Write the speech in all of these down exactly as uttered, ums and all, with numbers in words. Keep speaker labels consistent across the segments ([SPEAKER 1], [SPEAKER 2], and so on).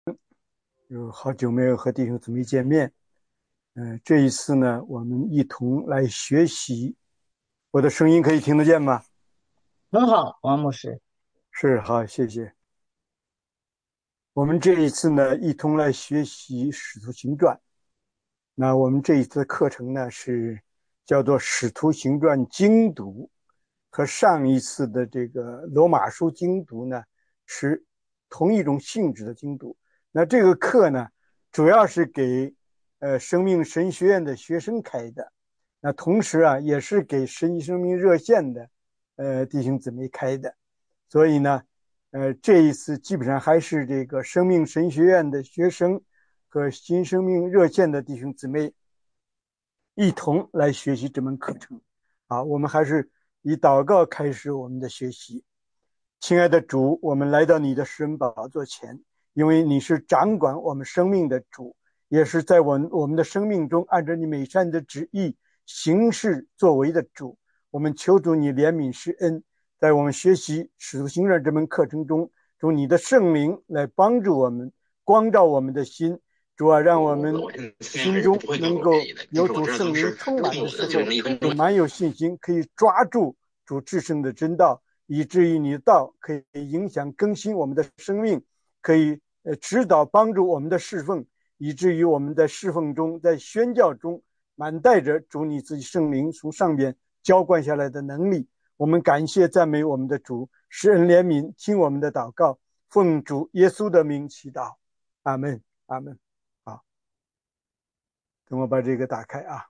[SPEAKER 1] 有好久没有和弟兄姊妹见面，嗯、这一次呢，我们一同来学习。我的声音可以听得见吗？
[SPEAKER 2] 很好，王牧师。
[SPEAKER 1] 是，好，谢谢。我们这一次呢，一同来学习《使徒行传》。那我们这一次的课程呢，是叫做《使徒行传精读》，和上一次的这个罗马书精读呢，是同一种性质的精读。那这个课呢，主要是给呃生命神学院的学生开的。那同时啊，也是给神奇生命热线的呃弟兄姊妹开的。所以呢，呃，这一次基本上还是这个生命神学院的学生和新生命热线的弟兄姊妹一同来学习这门课程。好，我们还是以祷告开始我们的学习。亲爱的主，我们来到你的施恩宝座前，因为你是掌管我们生命的主，也是在我们我们的生命中按照你美善的旨意行事作为的主。我们求主你怜悯施恩，在我们学习使徒行传这门课程中，主你的圣灵来帮助我们，光照我们的心。主啊，让我们心中能够有主圣灵充满的时候，就满有信心，可以抓住主至圣的真道，以至于你的道可以影响更新我们的生命，可以呃指导帮助我们的侍奉，以至于我们在侍奉中，在宣教中满带着主你自己圣灵从上边浇灌下来的能力。我们感谢赞美我们的主，施恩怜悯，听我们的祷告，奉主耶稣的名祈祷，阿门，阿门。好，等我把这个打开啊。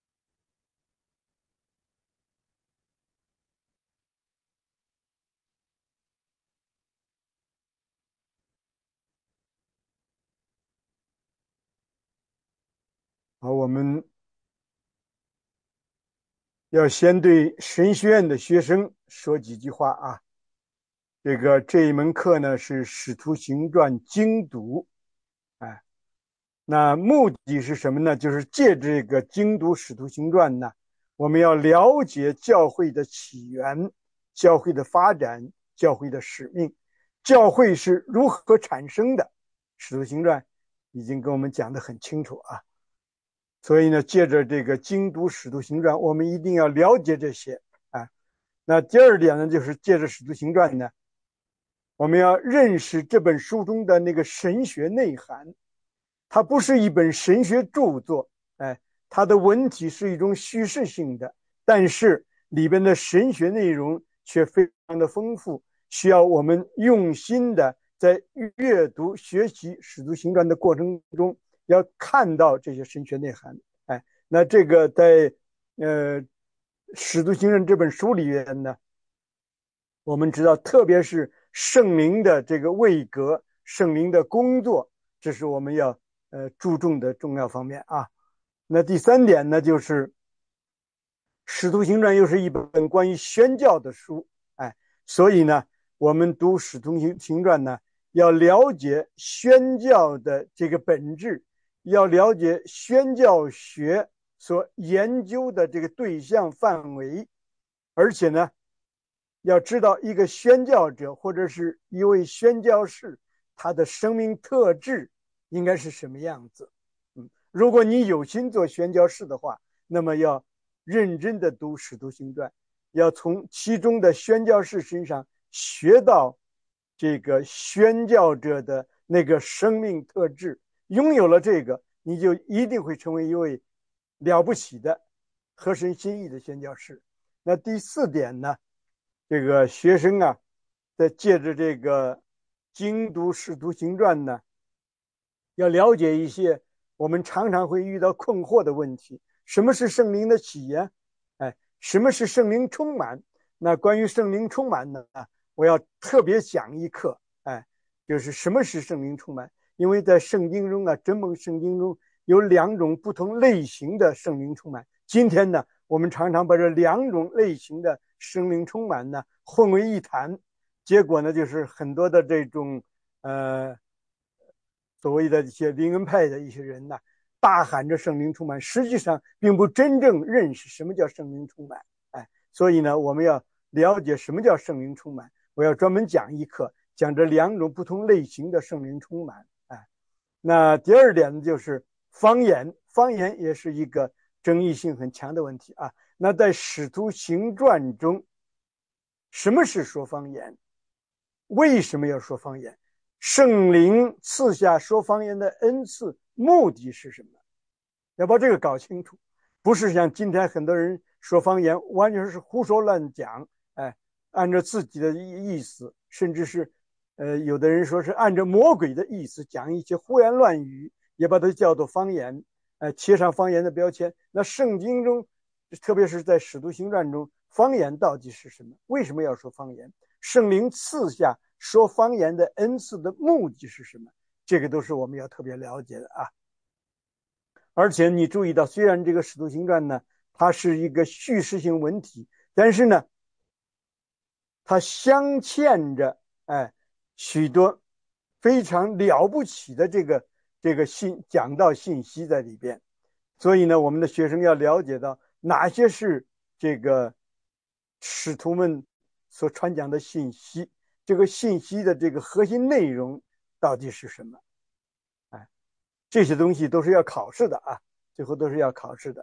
[SPEAKER 1] 好，我们要先对神学院的学生说几句话啊。这个这一门课呢是《使徒行传》精读，哎，那目的是什么呢？就是借这个精读《使徒行传》呢，我们要了解教会的起源、教会的发展、教会的使命，教会是如何产生的。《使徒行传》已经跟我们讲得很清楚啊。所以呢，借着这个精读《使徒行传》，我们一定要了解这些啊。那第二点呢，就是借着《使徒行传》呢，我们要认识这本书中的那个神学内涵。它不是一本神学著作，哎，它的文体是一种叙事性的，但是里边的神学内容却非常的丰富，需要我们用心的在阅读学习使徒行传的过程中要看到这些神学内涵。哎，那这个在呃使徒行传这本书里面呢，我们知道，特别是圣灵的这个位格，圣灵的工作，这是我们要呃注重的重要方面啊。那第三点呢，就是《使徒行传》又是一本关于宣教的书，哎，所以呢，我们读《使徒行传》呢，要了解宣教的这个本质，要了解宣教学所研究的这个对象范围，而且呢，要知道一个宣教者或者是一位宣教士，他的生命特质应该是什么样子。嗯，如果你有心做宣教士的话，那么要认真的读《使徒行传》，要从其中的宣教士身上学到这个宣教者的那个生命特质。拥有了这个，你就一定会成为一位了不起的、合神心意的宣教士。那第四点呢？这个学生啊，在借着这个精读《使徒行传》呢，要了解一些我们常常会遇到困惑的问题。什么是圣灵的起源？哎，什么是圣灵充满？那关于圣灵充满呢，我要特别讲一课。哎，就是什么是圣灵充满？因为在圣经中啊，整本圣经中有两种不同类型的圣灵充满。今天呢，我们常常把这两种类型的圣灵充满呢混为一谈，结果呢，就是很多的这种呃所谓的一些灵恩派的一些人呢，大喊着圣灵充满，实际上并不真正认识什么叫圣灵充满。哎，所以呢，我们要了解什么叫圣灵充满。我要专门讲一课，讲这两种不同类型的圣灵充满。 那第二点呢，就是方言，方言也是一个争议性很强的问题啊。那在使徒行传中，什么是说方言？为什么要说方言？圣灵赐下说方言的恩赐，目的是什么？要把这个搞清楚，不是像今天很多人说方言，完全是胡说乱讲，哎，按照自己的意思，甚至是，呃，有的人说是按照魔鬼的意思讲一些胡言乱语，也把它叫做方言，呃，贴上方言的标签。那圣经中，特别是在使徒行传中，方言到底是什么？为什么要说方言？圣灵赐下说方言的恩赐的目的是什么？这个都是我们要特别了解的啊。而且你注意到，虽然这个《使徒行传》呢，它是一个叙事性文体，但是呢，它镶嵌着哎许多非常了不起的这个这个信讲道信息在里边。所以呢，我们的学生要了解到哪些是这个使徒们所传讲的信息，这个信息的这个核心内容到底是什么？哎，这些东西都是要考试的啊，最后都是要考试的。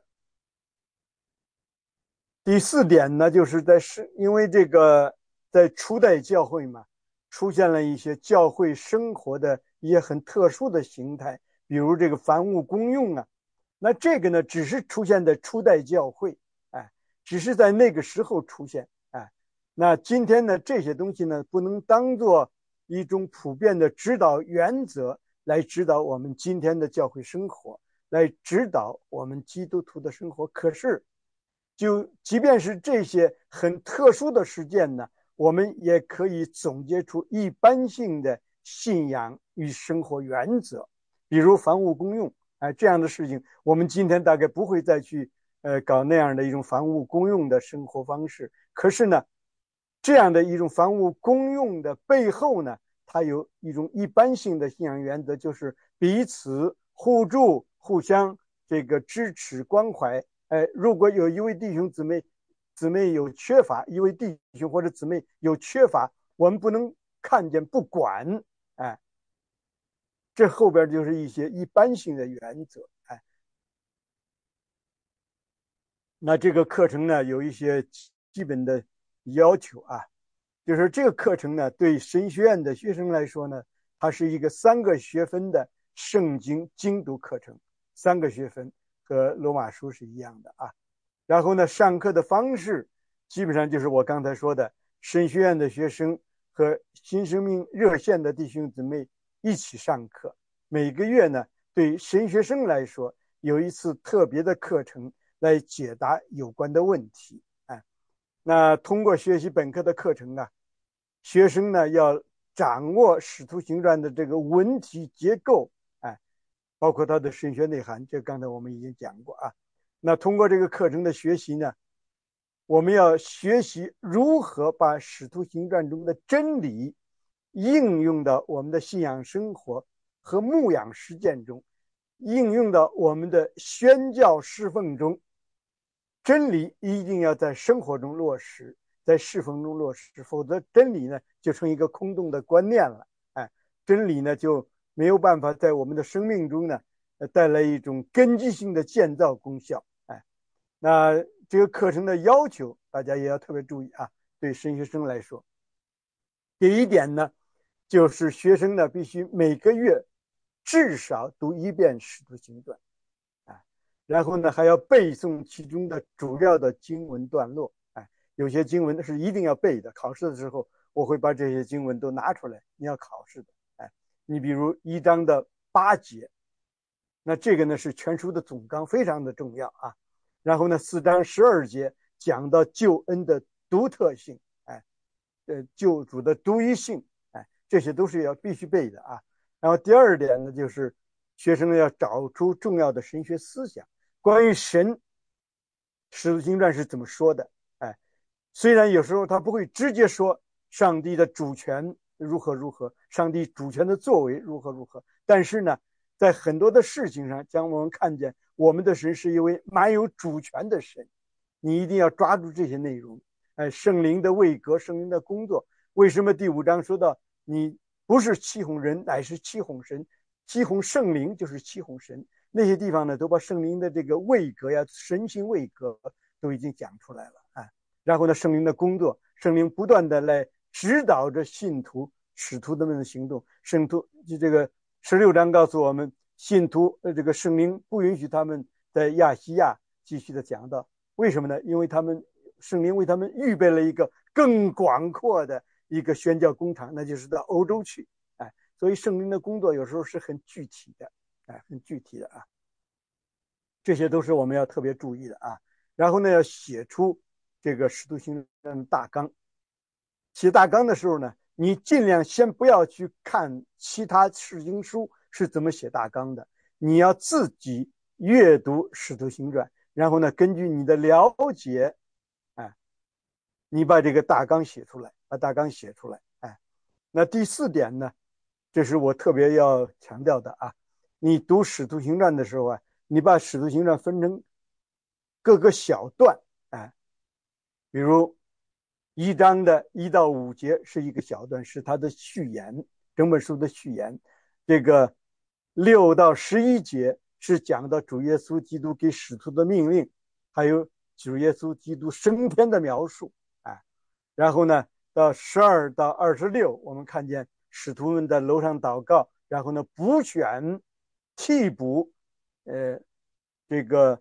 [SPEAKER 1] 第四点呢，就是在是因为这个在初代教会嘛，出现了一些教会生活的一些很特殊的形态，比如这个凡物公用啊。那这个呢，只是出现在初代教会，哎，只是在那个时候出现，哎，那今天呢，这些东西呢，不能当做一种普遍的指导原则来指导我们今天的教会生活，来指导我们基督徒的生活。可是，就即便是这些很特殊的事件呢，我们也可以总结出一般性的信仰与生活原则，比如凡物公用。哎，这样的事情，我们今天大概不会再去呃搞那样的一种凡物公用的生活方式。可是呢，这样的一种凡物公用的背后呢，它有一种一般性的信仰原则，就是彼此互助、互相这个支持、关怀。哎，如果有一位弟兄姊妹姊妹有缺乏，一位弟兄或者姊妹有缺乏，我们不能看见不管，哎。这后边就是一些一般性的原则，哎，那这个课程呢有一些基本的要求啊，就是这个课程呢对神学院的学生来说呢，它是一个三个学分的圣经精读课程，三个学分和罗马书是一样的啊。然后呢，上课的方式基本上就是我刚才说的，神学院的学生和新生命热线的弟兄姊妹一起上课。每个月呢，对神学生来说有一次特别的课程来解答有关的问题。哎，那通过学习本科的课程呢，学生呢要掌握使徒行传的这个文体结构，哎，包括它的神学内涵，这刚才我们已经讲过啊。那通过这个课程的学习呢，我们要学习如何把使徒行传中的真理应用到我们的信仰生活和牧养实践中，应用到我们的宣教侍奉中。真理一定要在生活中落实，在侍奉中落实，否则真理呢就成一个空洞的观念了。哎，真理呢就没有办法在我们的生命中呢带来一种根基性的建造功效。哎，那这个课程的要求大家也要特别注意啊，对神学生来说，第一点呢，就是学生呢必须每个月至少读一遍《使徒行传》，啊，然后呢还要背诵其中的主要的经文段落。哎，有些经文是一定要背的，考试的时候我会把这些经文都拿出来，你要考试的。哎，你比如一章的八节，那这个呢是全书的总纲，非常的重要啊。然后呢，四章十二节讲到救恩的独特性，哎，呃，救主的独一性，哎，这些都是要必须背的啊。然后第二点呢，就是学生要找出重要的神学思想，关于神，使徒行传是怎么说的？哎，虽然有时候他不会直接说上帝的主权如何如何，上帝主权的作为如何如何，但是呢，在很多的事情上，将我们看见我们的神是一位蛮有主权的神，你一定要抓住这些内容。哎，圣灵的位格，圣灵的工作，为什么第五章说到你不是欺哄人，乃是欺哄神？ 祭hon圣灵就是祭hon神，那些地方呢都把圣灵的这个位格呀、神性位格都已经讲出来了啊。然后呢，圣灵的工作，圣灵不断的来指导着信徒、使徒们的行动。圣徒就这个十六章告诉我们，信徒呃这个圣灵不允许他们在亚细亚继续的讲道，为什么呢？因为他们圣灵为他们预备了一个更广阔的一个宣教工厂，那就是到欧洲去。哎，所以圣灵的工作有时候是很具体的，哎，很具体的啊。这些都是我们要特别注意的啊。然后呢，要写出这个使徒行传的大纲。写大纲的时候呢，你尽量先不要去看其他释经书是怎么写大纲的，你要自己阅读使徒行传，然后呢，根据你的了解，哎，你把这个大纲写出来，把大纲写出来，哎。那第四点呢，这是我特别要强调的啊，你读使徒行传的时候啊，你把使徒行传分成各个小段，哎，比如一章的一到五节是一个小段，是它的序言，整本书的序言。这个六到十一节是讲到主耶稣基督给使徒的命令，还有主耶稣基督升天的描述，哎，然后呢，到十二到二十六，我们看见使徒们在楼上祷告，然后呢，补选、替补，呃，这个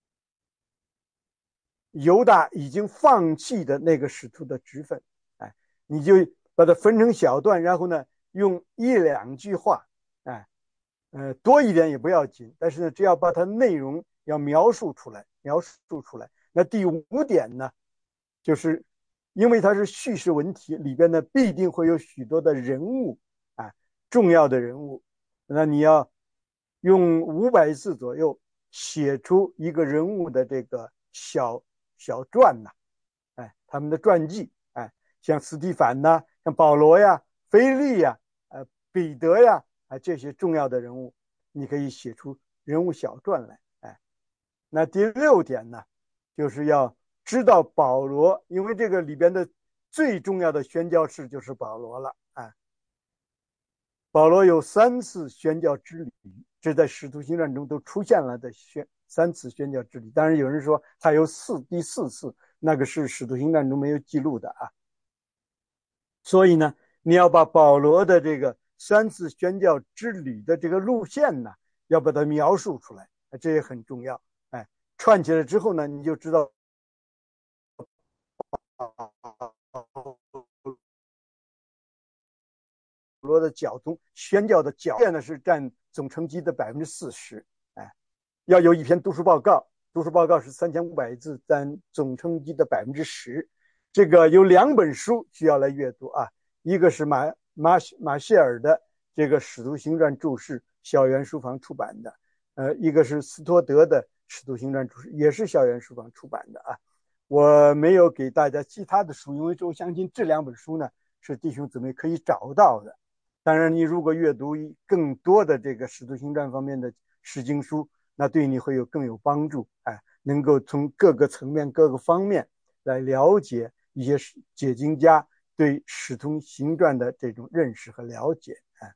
[SPEAKER 1] 犹大已经放弃的那个使徒的职分，哎，你就把它分成小段，然后呢，用一两句话，哎，呃，多一点也不要紧，但是呢，只要把它内容要描述出来，描述出来。那第五点呢，就是因为它是叙事文体，里边呢必定会有许多的人物，啊，重要的人物，那你要用五百字左右写出一个人物的这个小小传呐，哎，他们的传记，哎，像斯蒂凡呐，像保罗呀、腓利呀、呃、彼得呀，啊，这些重要的人物，你可以写出人物小传来，哎。那第六点呢，就是要知道保罗，因为这个里边的最重要的宣教士就是保罗了，哎。保罗有三次宣教之旅，这在使徒行传中都出现了的宣三次宣教之旅。当然有人说他有四第四次，那个是使徒行传中没有记录的啊。所以呢，你要把保罗的这个三次宣教之旅的这个路线呢，要把它描述出来，这也很重要。哎，串起来之后呢，你就知道保罗的教宗宣教的教呢是占总成绩的百分之四十，哎，要有一篇读书报告，读书报告是三千五百字，占总成绩的百分之十。这个有两本书需要来阅读啊，一个是马马马歇尔的这个《使徒行传注释》，校园书房出版的，呃，一个是斯托德的《使徒行传注释》，也是校园书房出版的啊。我没有给大家其他的书，因为我相信这两本书呢是弟兄姊妹可以找到的。当然，你如果阅读更多的这个使徒行传方面的释经书，那对你会有更有帮助，哎，能够从各个层面、各个方面来了解一些解经家对使徒行传的这种认识和了解，哎。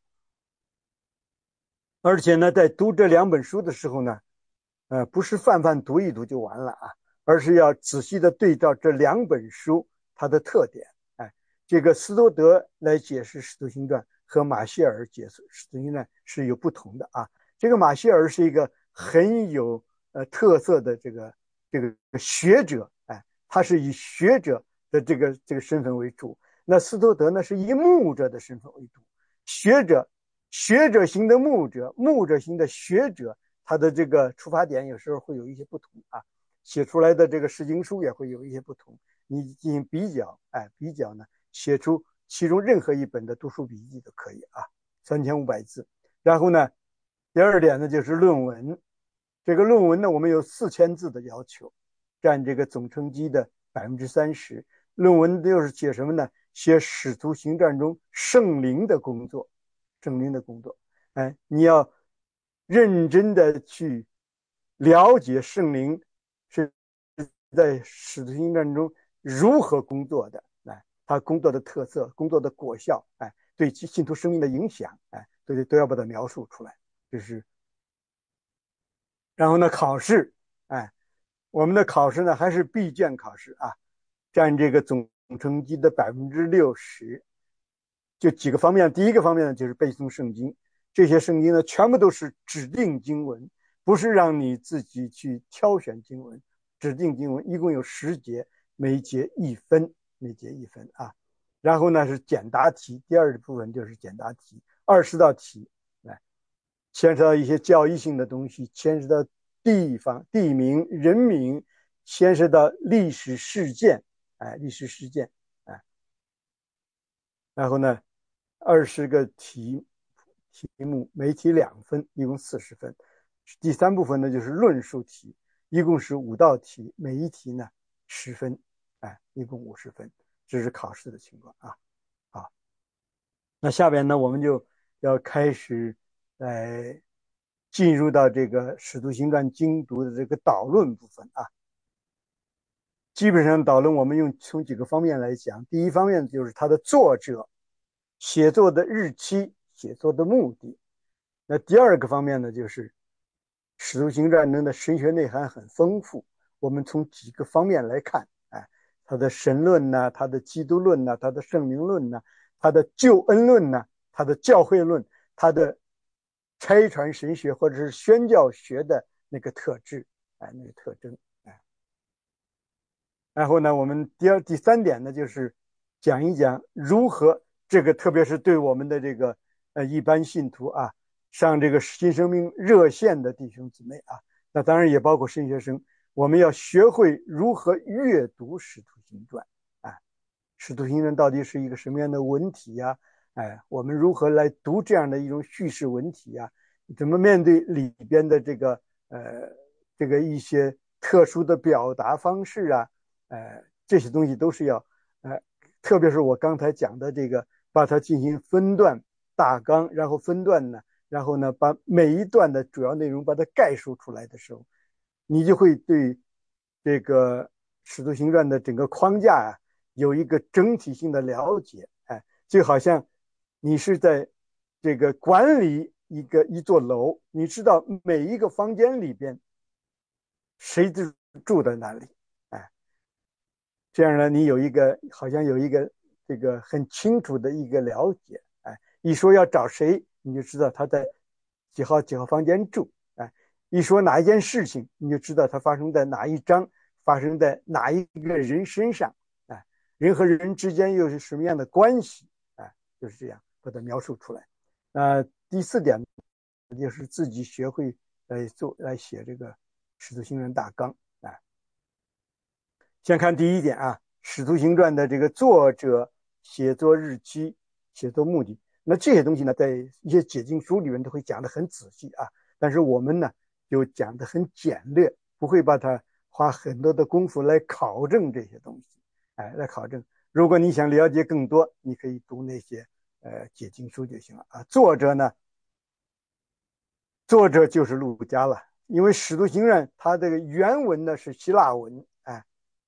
[SPEAKER 1] 而且呢，在读这两本书的时候呢，呃，不是泛泛读一读就完了啊，而是要仔细的对照这两本书它的特点，哎，这个斯多德来解释使徒行传和马歇尔解释使徒行传是有不同的啊。这个马歇尔是一个很有呃特色的这个这个学者，哎，他是以学者的这个这个身份为主。那斯多德呢是以牧者的身份为主，学者学者型的牧者，牧者型的学者，他的这个出发点有时候会有一些不同啊，写出来的这个释经书也会有一些不同。你进行比较，哎，比较呢，写出其中任何一本的读书笔记都可以啊，三千五百字。然后呢，第二点呢就是论文，这个论文呢我们有四千字的要求，占这个总成绩的百分之三十。论文就是写什么呢？写使徒行传中圣灵的工作，圣灵的工作。哎，你要认真的去了解圣灵是在使徒行传中如何工作的，哎，他工作的特色、工作的果效，哎，对信徒生命的影响，哎， 都都要把它描述出来。就是，然后呢，考试，哎，我们的考试呢还是闭卷考试啊，占这个总成绩的百分之六十。就几个方面，第一个方面呢就是背诵圣经，这些圣经呢全部都是指定经文，不是让你自己去挑选经文，指定经文一共有十节，每节一分，每节一分啊。然后呢是简答题，第二部分就是简答题，二十道题，来牵扯到一些教育性的东西，牵涉到地方、地名、人名，牵涉到历史事件，哎，历史事件，哎，然后呢，二十个题题目，每题两分，一共四十分。第三部分呢就是论述题，一共是五道题，每一题呢十分，哎，一共五十分。这是考试的情况啊。好，那下边呢我们就要开始来进入到这个《使徒行传》精读的这个导论部分啊。基本上导论我们用从几个方面来讲，第一方面就是它的作者写作的日期、写作的目的。那第二个方面呢，就是使徒行传中的神学内涵很丰富，我们从几个方面来看，哎，它的神论呢，它的基督论呢，它的圣灵论呢，它的救恩论呢，它的教会论，它的差传神学或者是宣教学的那个特质，哎，那个特征，哎。然后呢，我们第二、第三点呢，就是讲一讲如何这个，特别是对我们的这个呃一般信徒啊，上这个新生命热线的弟兄姊妹啊，那当然也包括神学生，我们要学会如何阅读《使徒行传》啊，《使徒行传》到底是一个什么样的文体呀？哎，我们如何来读这样的一种叙事文体呀？怎么面对里边的这个呃这个一些特殊的表达方式啊？呃，这些东西都是要，呃，特别是我刚才讲的这个，把它进行分段大纲，然后分段呢，然后呢，把每一段的主要内容把它概述出来的时候，你就会对这个《使徒行传》的整个框架啊，有一个整体性的了解。哎，就好像你是在这个管理一个一座楼，你知道每一个房间里边谁住在哪里。这样呢，你有一个好像有一个这个很清楚的一个了解，哎，一说要找谁，你就知道他在几号几号房间住，哎，一说哪一件事情，你就知道它发生在哪一章，发生在哪一个人身上，哎，人和人之间又是什么样的关系，哎，就是这样把它描述出来。那第四点就是自己学会来做来写这个使徒行传大纲。先看第一点啊，《使徒行传》的这个作者写作日期、写作目的，那这些东西呢，在一些解经书里面都会讲得很仔细啊。但是我们呢，就讲得很简略，不会把它花很多的功夫来考证这些东西，哎，来考证。如果你想了解更多，你可以读那些呃解经书就行了啊。作者呢，作者就是路加了，因为《使徒行传》它这个原文呢是希腊文，哎。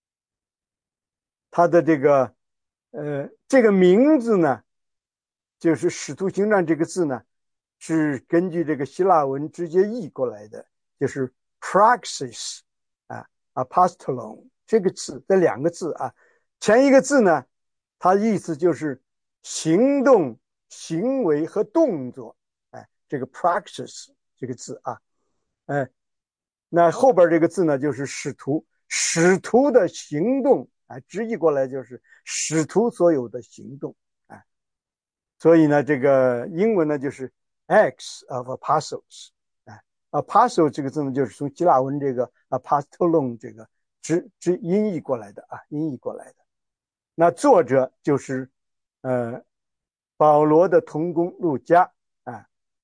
[SPEAKER 1] 他的这个呃这个名字呢，就是使徒行传这个字呢，是根据这个希腊文直接译过来的，就是 praxis 啊 apostolon 这个字，这两个字啊，前一个字呢，它意思就是行动、行为和动作，哎，这个 praxis 这个字啊，哎，那后边这个字呢，就是使徒，使徒的行动。啊，直译过来就是使徒所有的行动，啊，所以呢，这个英文呢就是 Acts of Apostles， 啊 ，Apostle 这个字呢就是从希腊文这个 apostolon 这个直直音译过来的啊，音译过来的。那作者就是呃保罗的同工路加啊，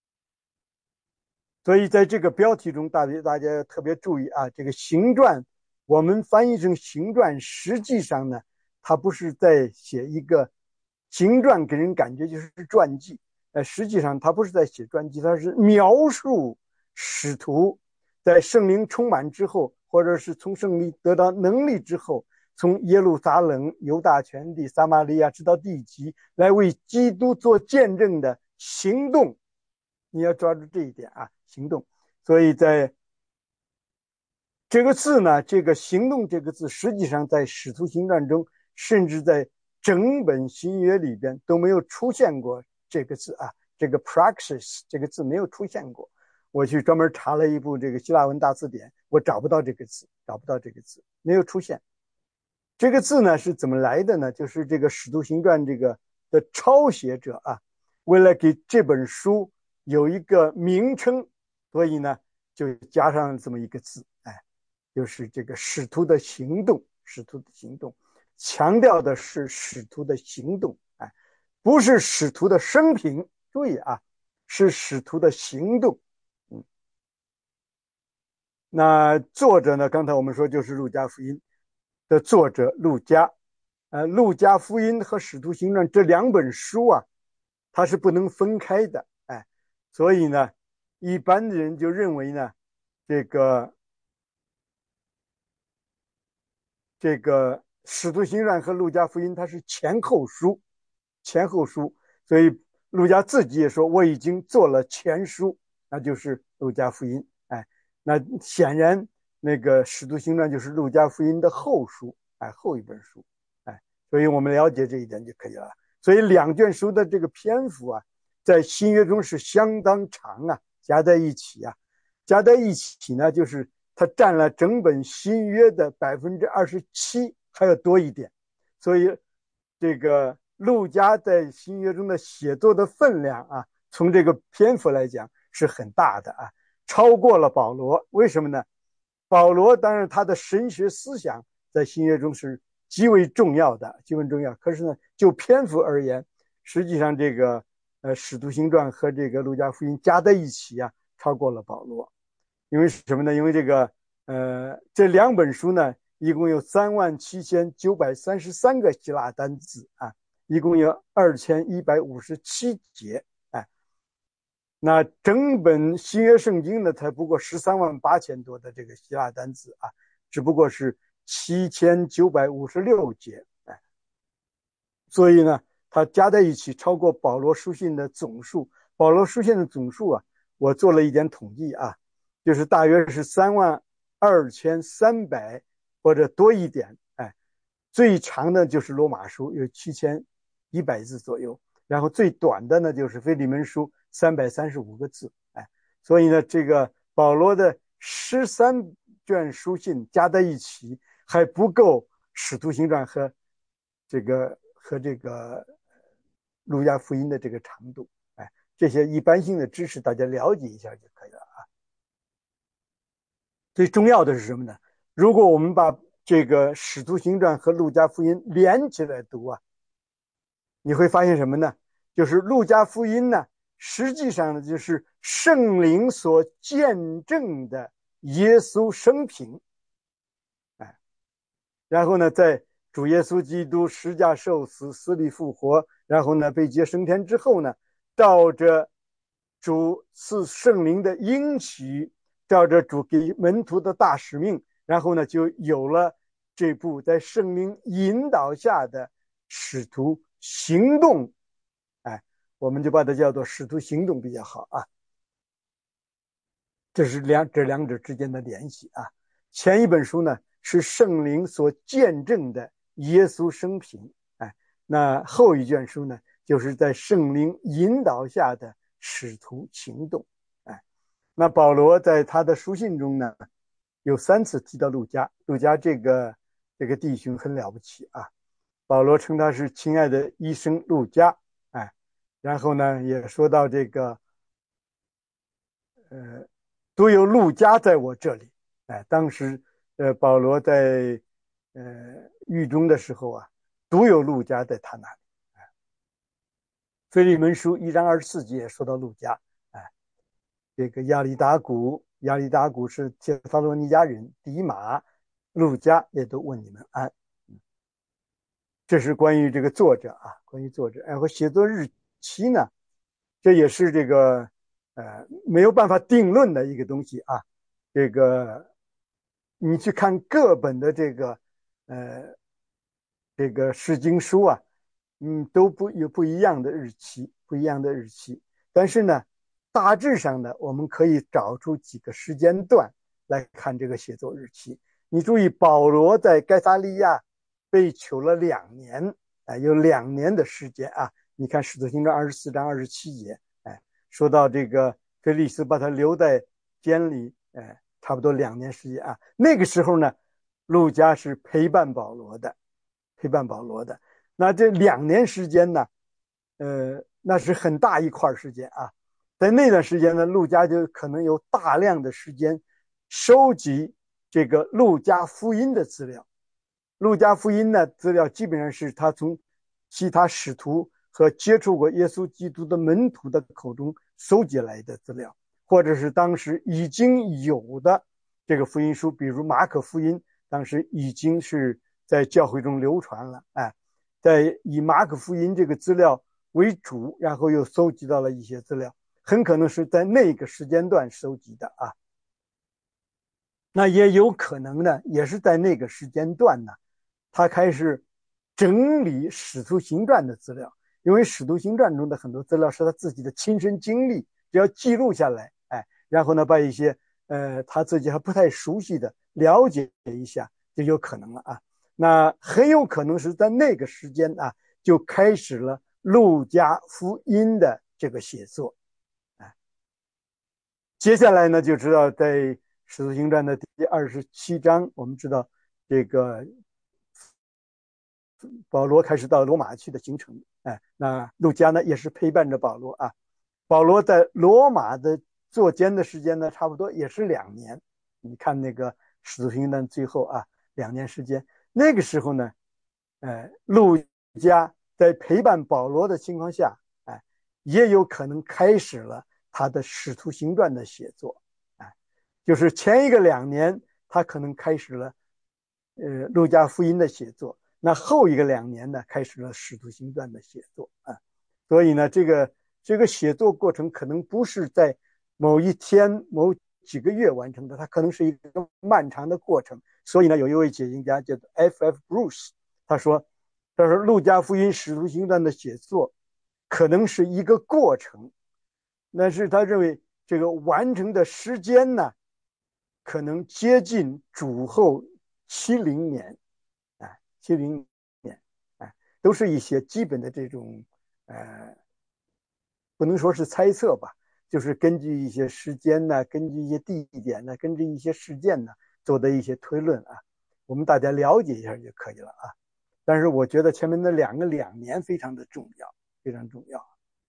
[SPEAKER 1] 所以在这个标题中，大家大家特别注意啊，这个行传。我们翻译成行传，实际上呢，它不是在写一个行传，给人感觉就是传记。呃，实际上它不是在写传记，它是描述使徒在圣灵充满之后，或者是从圣灵得到能力之后，从耶路撒冷、犹大全地、撒玛利亚直到地极，来为基督做见证的行动， 你要抓住这一点啊，行动。所以在这个字呢，这个行动这个字，实际上在使徒行传中，甚至在整本新约里边都没有出现过这个字啊，这个 praxis 这个字没有出现过。我去专门查了一部这个希腊文大字典，我找不到这个字，找不到这个字，没有出现。这个字呢是怎么来的呢？就是这个使徒行传这个的抄写者啊，为了给这本书有一个名称，所以呢就加上这么一个字，哎，就是这个使徒的行动，使徒的行动，强调的是使徒的行动，哎，不是使徒的生平，注意啊，是使徒的行动。嗯，那作者呢？刚才我们说就是路加福音的作者路加，呃，路加福音和使徒行传这两本书啊，它是不能分开的，哎，所以呢，一般的人就认为呢，这个这个使徒行传和路加福音它是前后书，前后书，所以路加自己也说我已经做了前书，那就是路加福音，哎，那显然那个使徒行传就是路加福音的后书，哎，后一本书，哎，所以我们了解这一点就可以了。所以两卷书的这个篇幅啊，在新约中是相当长啊，加在一起啊，加在一起呢，就是它占了整本新约的百分之二十七，还要多一点。所以这个路加在新约中的写作的分量啊，从这个篇幅来讲是很大的啊，超过了保罗。为什么呢？保罗当然他的神学思想在新约中是极为重要的，极为重要。可是呢，就篇幅而言，实际上这个呃使徒行传和这个路加福音加在一起啊，超过了保罗。因为什么呢？因为这个呃这两本书呢，一共有三万七千九百三十三个希腊单字啊，一共有二千一百五十七节，哎，那整本新约圣经呢，才不过十三万八千多的这个希腊单词啊，只不过是七千九百五十六节，哎，所以呢，它加在一起超过保罗书信的总数。保罗书信的总数啊，我做了一点统计啊，就是大约是三万二千三百或者多一点，哎，最长的就是罗马书，有七千一百字左右，然后最短的呢就是腓利门书三百三十五个字，哎，所以呢，这个保罗的十三卷书信加在一起还不够使徒行传和这个和这个路加福音的这个长度，哎，这些一般性的知识大家了解一下就可以了啊。最重要的是什么呢？如果我们把这个使徒行传和路加福音连起来读啊，你会发现什么呢？就是路加福音呢，实际上呢就是圣灵所见证的耶稣生平，哎，然后呢，在主耶稣基督十架受死、死里复活，然后呢被接升天之后呢，照着主赐圣灵的应许，照着主给门徒的大使命，然后呢就有了这部在圣灵引导下的使徒行动，哎，我们就把它叫做使徒行动比较好啊。这是两这两者之间的联系啊。前一本书呢是圣灵所见证的耶稣生平，哎，那后一卷书呢就是在圣灵引导下的使徒行动，哎，那保罗在他的书信中呢有三次提到路加，路加这个这个弟兄很了不起啊，保罗称他是亲爱的医生路加，哎，然后呢也说到这个呃，独有路加在我这里。哎，当时呃，保罗在呃狱中的时候啊，独有路加在他那里。腓利门书一章二十四节说到路加，哎，这个亚里达古，亚里达古是帖撒罗尼迦人，迪马、路加也都问你们安。这是关于这个作者啊，关于作者，然后写作日期呢，这也是这个呃没有办法定论的一个东西啊。这个你去看各本的这个呃这个释经书啊，嗯，都不有不一样的日期，不一样的日期。但是呢， 大致上呢，我们可以找出几个时间段来看这个写作日期。你注意，保罗在该撒利亚被囚了两年，哎，有两年的时间啊。你看《使徒行传》二十四章二十七节，哎，说到这个腓力斯把他留在监里，哎，差不多两年时间啊。那个时候呢，路加是陪伴保罗的，陪伴保罗的。那这两年时间呢，呃，那是很大一块时间啊。在那段时间呢，路加就可能有大量的时间收集这个路加福音的资料。路加福音的资料基本上是他从其他使徒和接触过耶稣基督的门徒的口中收集来的资料，或者是当时已经有的这个福音书，比如马可福音，当时已经是在教会中流传了，哎，在以马可福音这个资料为主，然后又搜集到了一些资料，很可能是在那个时间段收集的啊。那也有可能呢，也是在那个时间段呢，他开始整理使徒行传的资料，因为使徒行传中的很多资料是他自己的亲身经历，只要记录下来，哎，然后呢，把一些呃他自己还不太熟悉的了解一下，就有可能了啊。那很有可能是在那个时间啊，就开始了路加福音的这个写作，哎，接下来呢，就知道在使徒行传的第二十七章，我们知道这个保罗开始到罗马去的行程，哎，那路加呢也是陪伴着保罗啊。保罗在罗马的坐监的时间呢，差不多也是两年。你看那个使徒行传最后啊，两年时间。那个时候呢，呃，路加在陪伴保罗的情况下，哎，也有可能开始了他的使徒行传的写作，哎，就是前一个两年，他可能开始了呃路加福音的写作。那后一个两年呢，开始了使徒行传的写作啊，所以呢，这个这个写作过程可能不是在某一天、某几个月完成的，它可能是一个漫长的过程。所以呢，有一位解经家叫做 F F Bruce， 他说，他说路加福音、使徒行传的写作可能是一个过程，但是他认为这个完成的时间呢，可能接近主后七零年。七零年，哎，都是一些基本的这种，呃，不能说是猜测吧，就是根据一些时间呢，根据一些地点呢，根据一些事件呢做的一些推论啊，我们大家了解一下就可以了啊。但是我觉得前面的两个两年非常的重要，非常重要，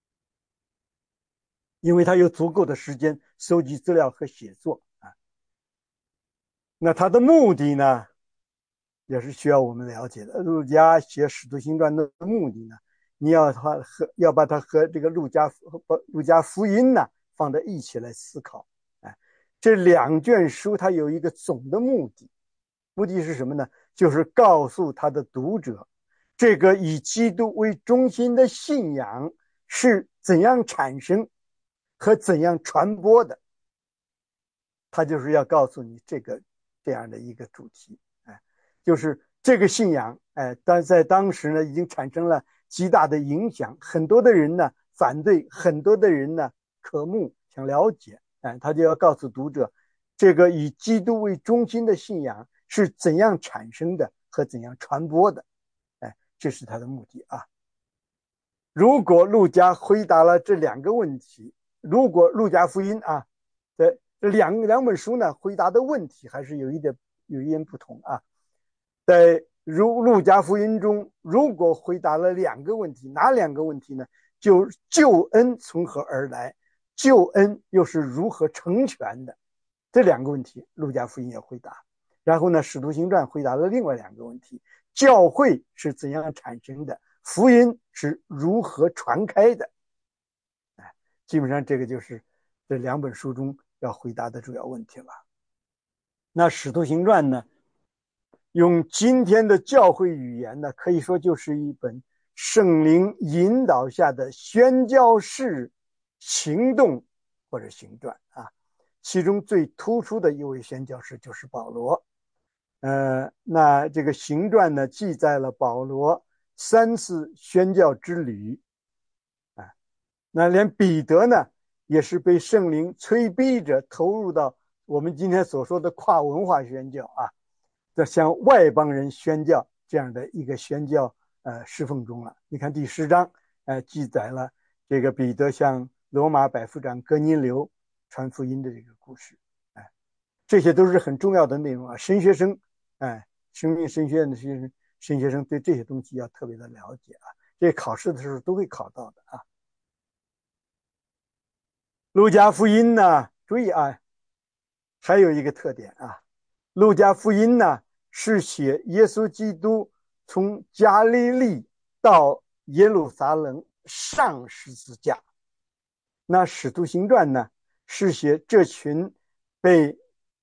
[SPEAKER 1] 因为他有足够的时间收集资料和写作啊。那他的目的呢？也是需要我们了解的。路加写《使徒行传》的目的呢，你要他和要把它和这个路加路加福音呢放在一起来思考。哎，这两卷书它有一个总的目的，目的是什么呢？就是告诉他的读者，这个以基督为中心的信仰是怎样产生和怎样传播的。他就是要告诉你这个这样的一个主题。就是这个信仰，哎，但在当时呢，已经产生了极大的影响。很多的人呢反对，很多的人呢渴慕想了解，哎，他就要告诉读者，这个以基督为中心的信仰是怎样产生的和怎样传播的，哎，这是他的目的啊。如果路加回答了这两个问题，如果路加福音啊，这两两本书呢回答的问题还是有一点有一点不同啊。在如路加福音中，如果回答了两个问题，哪两个问题呢？就救恩从何而来，救恩又是如何成全的，这两个问题路加福音也回答。然后呢，使徒行传回答了另外两个问题，教会是怎样产生的，福音是如何传开的。基本上这个就是这两本书中要回答的主要问题了。那使徒行传呢，用今天的教会语言呢，可以说就是一本圣灵引导下的宣教士行动或者行传啊。其中最突出的一位宣教士就是保罗。呃，那这个行传呢，记载了保罗三次宣教之旅啊。那连彼得呢， 也是被圣灵催逼着投入到我们今天所说的跨文化宣教啊，在向外邦人宣教这样的一个宣教呃侍奉中了。你看第十章呃记载了这个彼得向罗马百夫长哥尼流传福音的这个故事，哎，这些都是很重要的内容啊。神学生，哎，生命神学院的学生，神学生对这些东西要特别的了解啊，这考试的时候都会考到的啊。路加福音呢，注意啊，还有一个特点啊，路加福音呢是写耶稣基督从加利利到耶路撒冷上十字架，那使徒行传呢是写这群被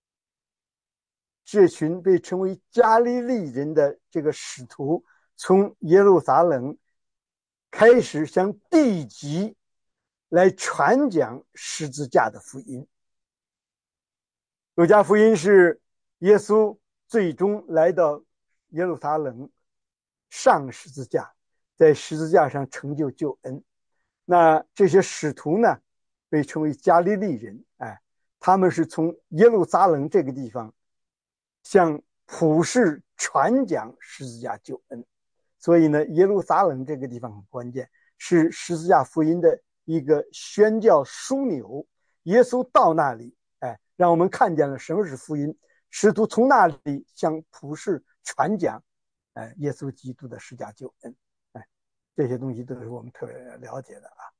[SPEAKER 1] 这群被称为加利利人的这个使徒从耶路撒冷开始向地级来传讲十字架的福音。路加福音是耶稣最终来到耶路撒冷上十字架，在十字架上成就救恩。那这些使徒呢被称为加利利人，哎，他们是从耶路撒冷这个地方向普世传讲十字架救恩。所以呢，耶路撒冷这个地方很关键，是十字架福音的一个宣教枢纽。耶稣到那里，哎，让我们看见了什么是福音，使徒从那里向普世传讲，哎，耶稣基督的十字架救恩，哎，这些东西都是我们特别了解的啊。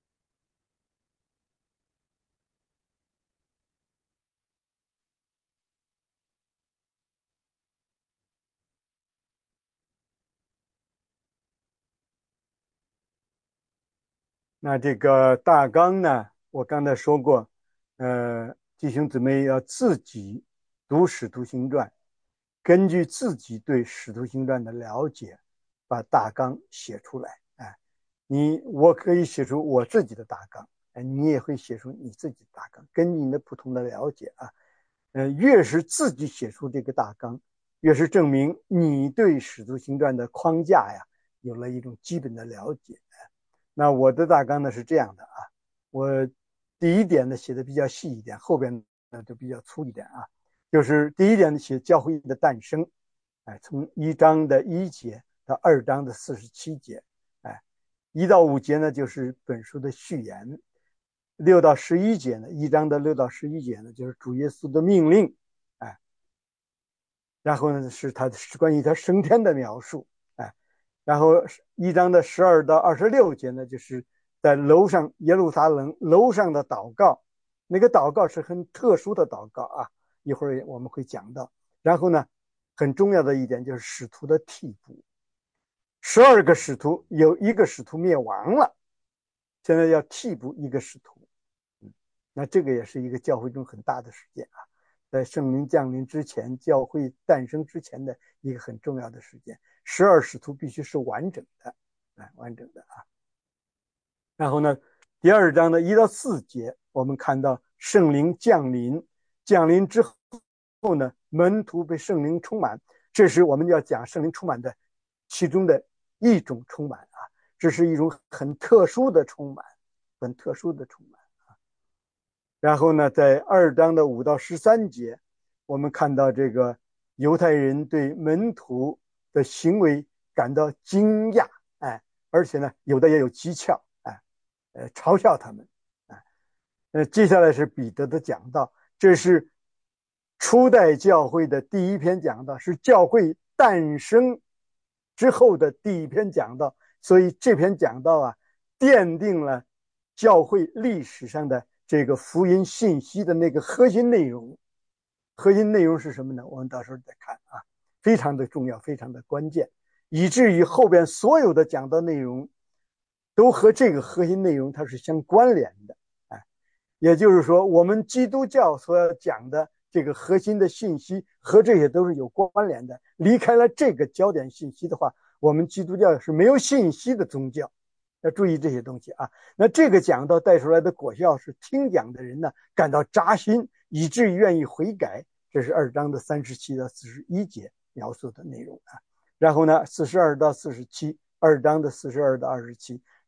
[SPEAKER 1] 那这个大纲呢，我刚才说过，呃，弟兄姊妹要自己读使徒行传，根据自己对使徒行传的了解，把大纲写出来。哎，你我可以写出我自己的大纲，哎，你也会写出你自己的大纲，根据你的不同的了解啊，呃，越是自己写出这个大纲，越是证明你对使徒行传的框架呀有了一种基本的了解。那我的大纲呢是这样的啊，我第一点呢写的比较细一点，后边呢就比较粗一点啊。就是第一点写教会的诞生，哎，从一章的一节到二章的四十七节，哎，一到五节呢就是本书的序言，六到十一节呢，一章的六到十一节呢就是主耶稣的命令，哎，然后呢是他是关于他升天的描述，哎。然后一章的十二到二十六节呢，就是在楼上耶路撒冷楼上的祷告，那个祷告是很特殊的祷告啊，一会儿我们会讲到。然后呢，很重要的一点就是使徒的替补，十二个使徒有一个使徒灭亡了，现在要替补一个使徒，嗯，那这个也是一个教会中很大的事件啊，在圣灵降临之前，教会诞生之前的一个很重要的事件。十二使徒必须是完整的，哎，完整的啊。然后呢，第二章的一到四节，我们看到圣灵降临，降临之后呢，门徒被圣灵充满，这是我们要讲圣灵充满的其中的一种充满啊，这是一种很特殊的充满，很特殊的充满啊。然后呢，在二章的五到十三节，我们看到这个犹太人对门徒的行为感到惊讶，哎，而且呢，有的也有讥诮，哎，呃，嘲笑他们，哎，呃，接下来是彼得的讲道，这是初代教会的第一篇讲道，是教会诞生之后的第一篇讲道，所以这篇讲道啊，奠定了教会历史上的这个福音信息的那个核心内容。核心内容是什么呢？我们到时候再看啊。非常的重要，非常的关键，以至于后边所有的讲的内容都和这个核心内容它是相关联的，哎，也就是说，我们基督教所要讲的这个核心的信息和这些都是有关联的。离开了这个焦点信息的话，我们基督教是没有信息的宗教。要注意这些东西啊。那这个讲道带出来的果效是听讲的人呢感到扎心，以至于愿意悔改。这是二章的三十七到四十一节描述的内容啊。然后呢，四十二到四十七，二章的四十二到二十七，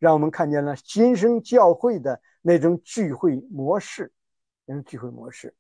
[SPEAKER 1] 让我们看见了新生教会的那种聚会模式，那种聚会模式。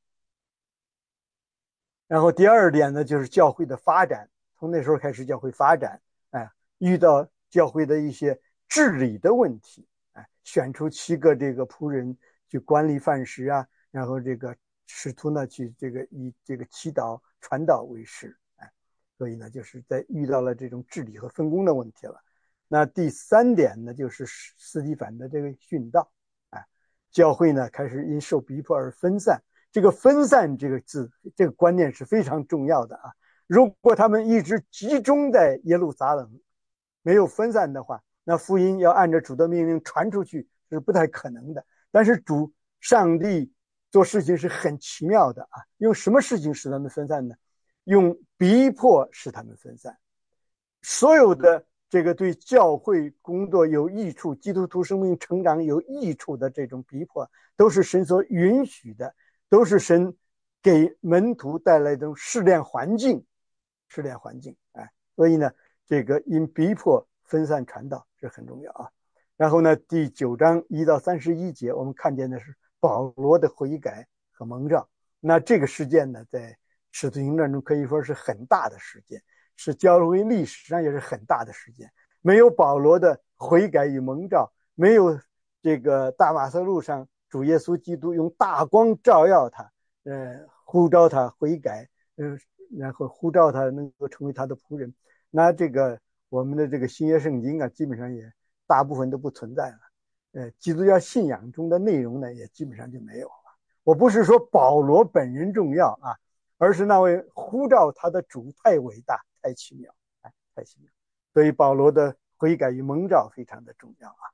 [SPEAKER 1] 然后第二点呢，就是教会的发展，从那时候开始教会发展，哎，遇到教会的一些治理的问题，哎，选出七个这个仆人去管理饭食啊，然后这个使徒呢去这个以这个祈祷传道为事，哎，所以呢就是在遇到了这种治理和分工的问题了。那第三点呢，就是司提反的这个殉道，哎，教会呢开始因受逼迫而分散。这个分散这个字，这个观念是非常重要的啊。如果他们一直集中在耶路撒冷，没有分散的话，那福音要按照主的命令传出去是不太可能的。但是主上帝做事情是很奇妙的啊，用什么事情使他们分散呢？用逼迫使他们分散。所有的这个对教会工作有益处、基督徒生命成长有益处的这种逼迫，都是神所允许的，都是神给门徒带来的试炼环境，试炼环境，哎，所以呢，这个因逼迫分散传道是很重要啊。然后呢，第九章一到三十一节，我们看见的是保罗的悔改和蒙召。那这个事件呢，在使徒行传中可以说是很大的事件，是教会历史上也是很大的事件。没有保罗的悔改与蒙召，没有这个大马色路上主耶稣基督用大光照耀他，呃，呼召他悔改，呃，然后呼召他能够成为他的仆人，那这个我们的这个新约圣经啊，基本上也大部分都不存在了。呃，基督教信仰中的内容呢，也基本上就没有了。我不是说保罗本人重要啊，而是那位呼召他的主太伟大、太奇妙，哎，太奇妙。所以保罗的悔改与蒙召非常的重要啊。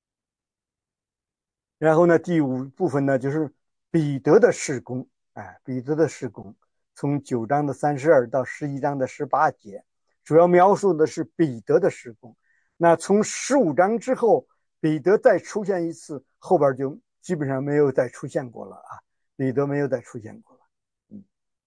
[SPEAKER 1] 然后呢，第五部分呢，就是彼得的事工，哎，彼得的事工，从九章的三十二到十一章的十八节，主要描述的是彼得的事工。那从十五章之后，彼得再出现一次，后边就基本上没有再出现过了啊，彼得没有再出现过了。嗯，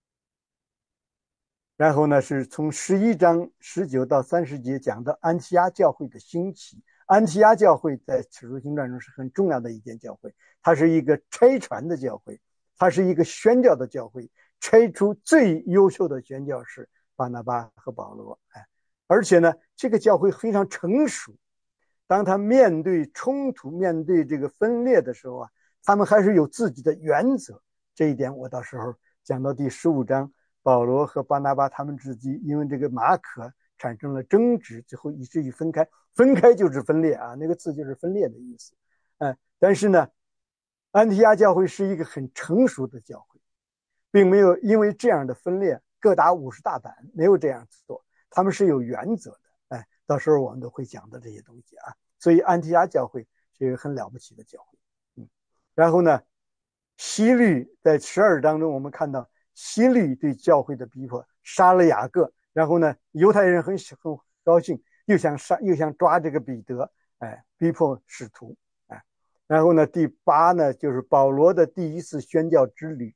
[SPEAKER 1] 然后呢，是从十一章十九到三十节讲到安提阿教会的兴起。安提阿教会在使徒行传中是很重要的一间教会，它是一个差传的教会，它是一个宣教的教会，差出最优秀的宣教士巴拿巴和保罗。哎，而且呢，这个教会非常成熟，当他面对冲突、面对这个分裂的时候啊，他们还是有自己的原则。这一点我到时候讲到第十五章，保罗和巴拿巴他们之间因为这个马可产生了争执，最后以至于分开。分开就是分裂啊，那个字就是分裂的意思。哎，但是呢，安提阿教会是一个很成熟的教会，并没有因为这样的分裂各打五十大板，没有这样做，他们是有原则的。哎，到时候我们都会讲到这些东西啊。所以安提阿教会是一个很了不起的教会。嗯，然后呢，希律在十二章中我们看到希律对教会的逼迫，杀了雅各，然后呢，犹太人很很高兴，又想杀又想抓这个彼得，哎，逼迫使徒，哎，然后呢，第八呢就是保罗的第一次宣教之旅，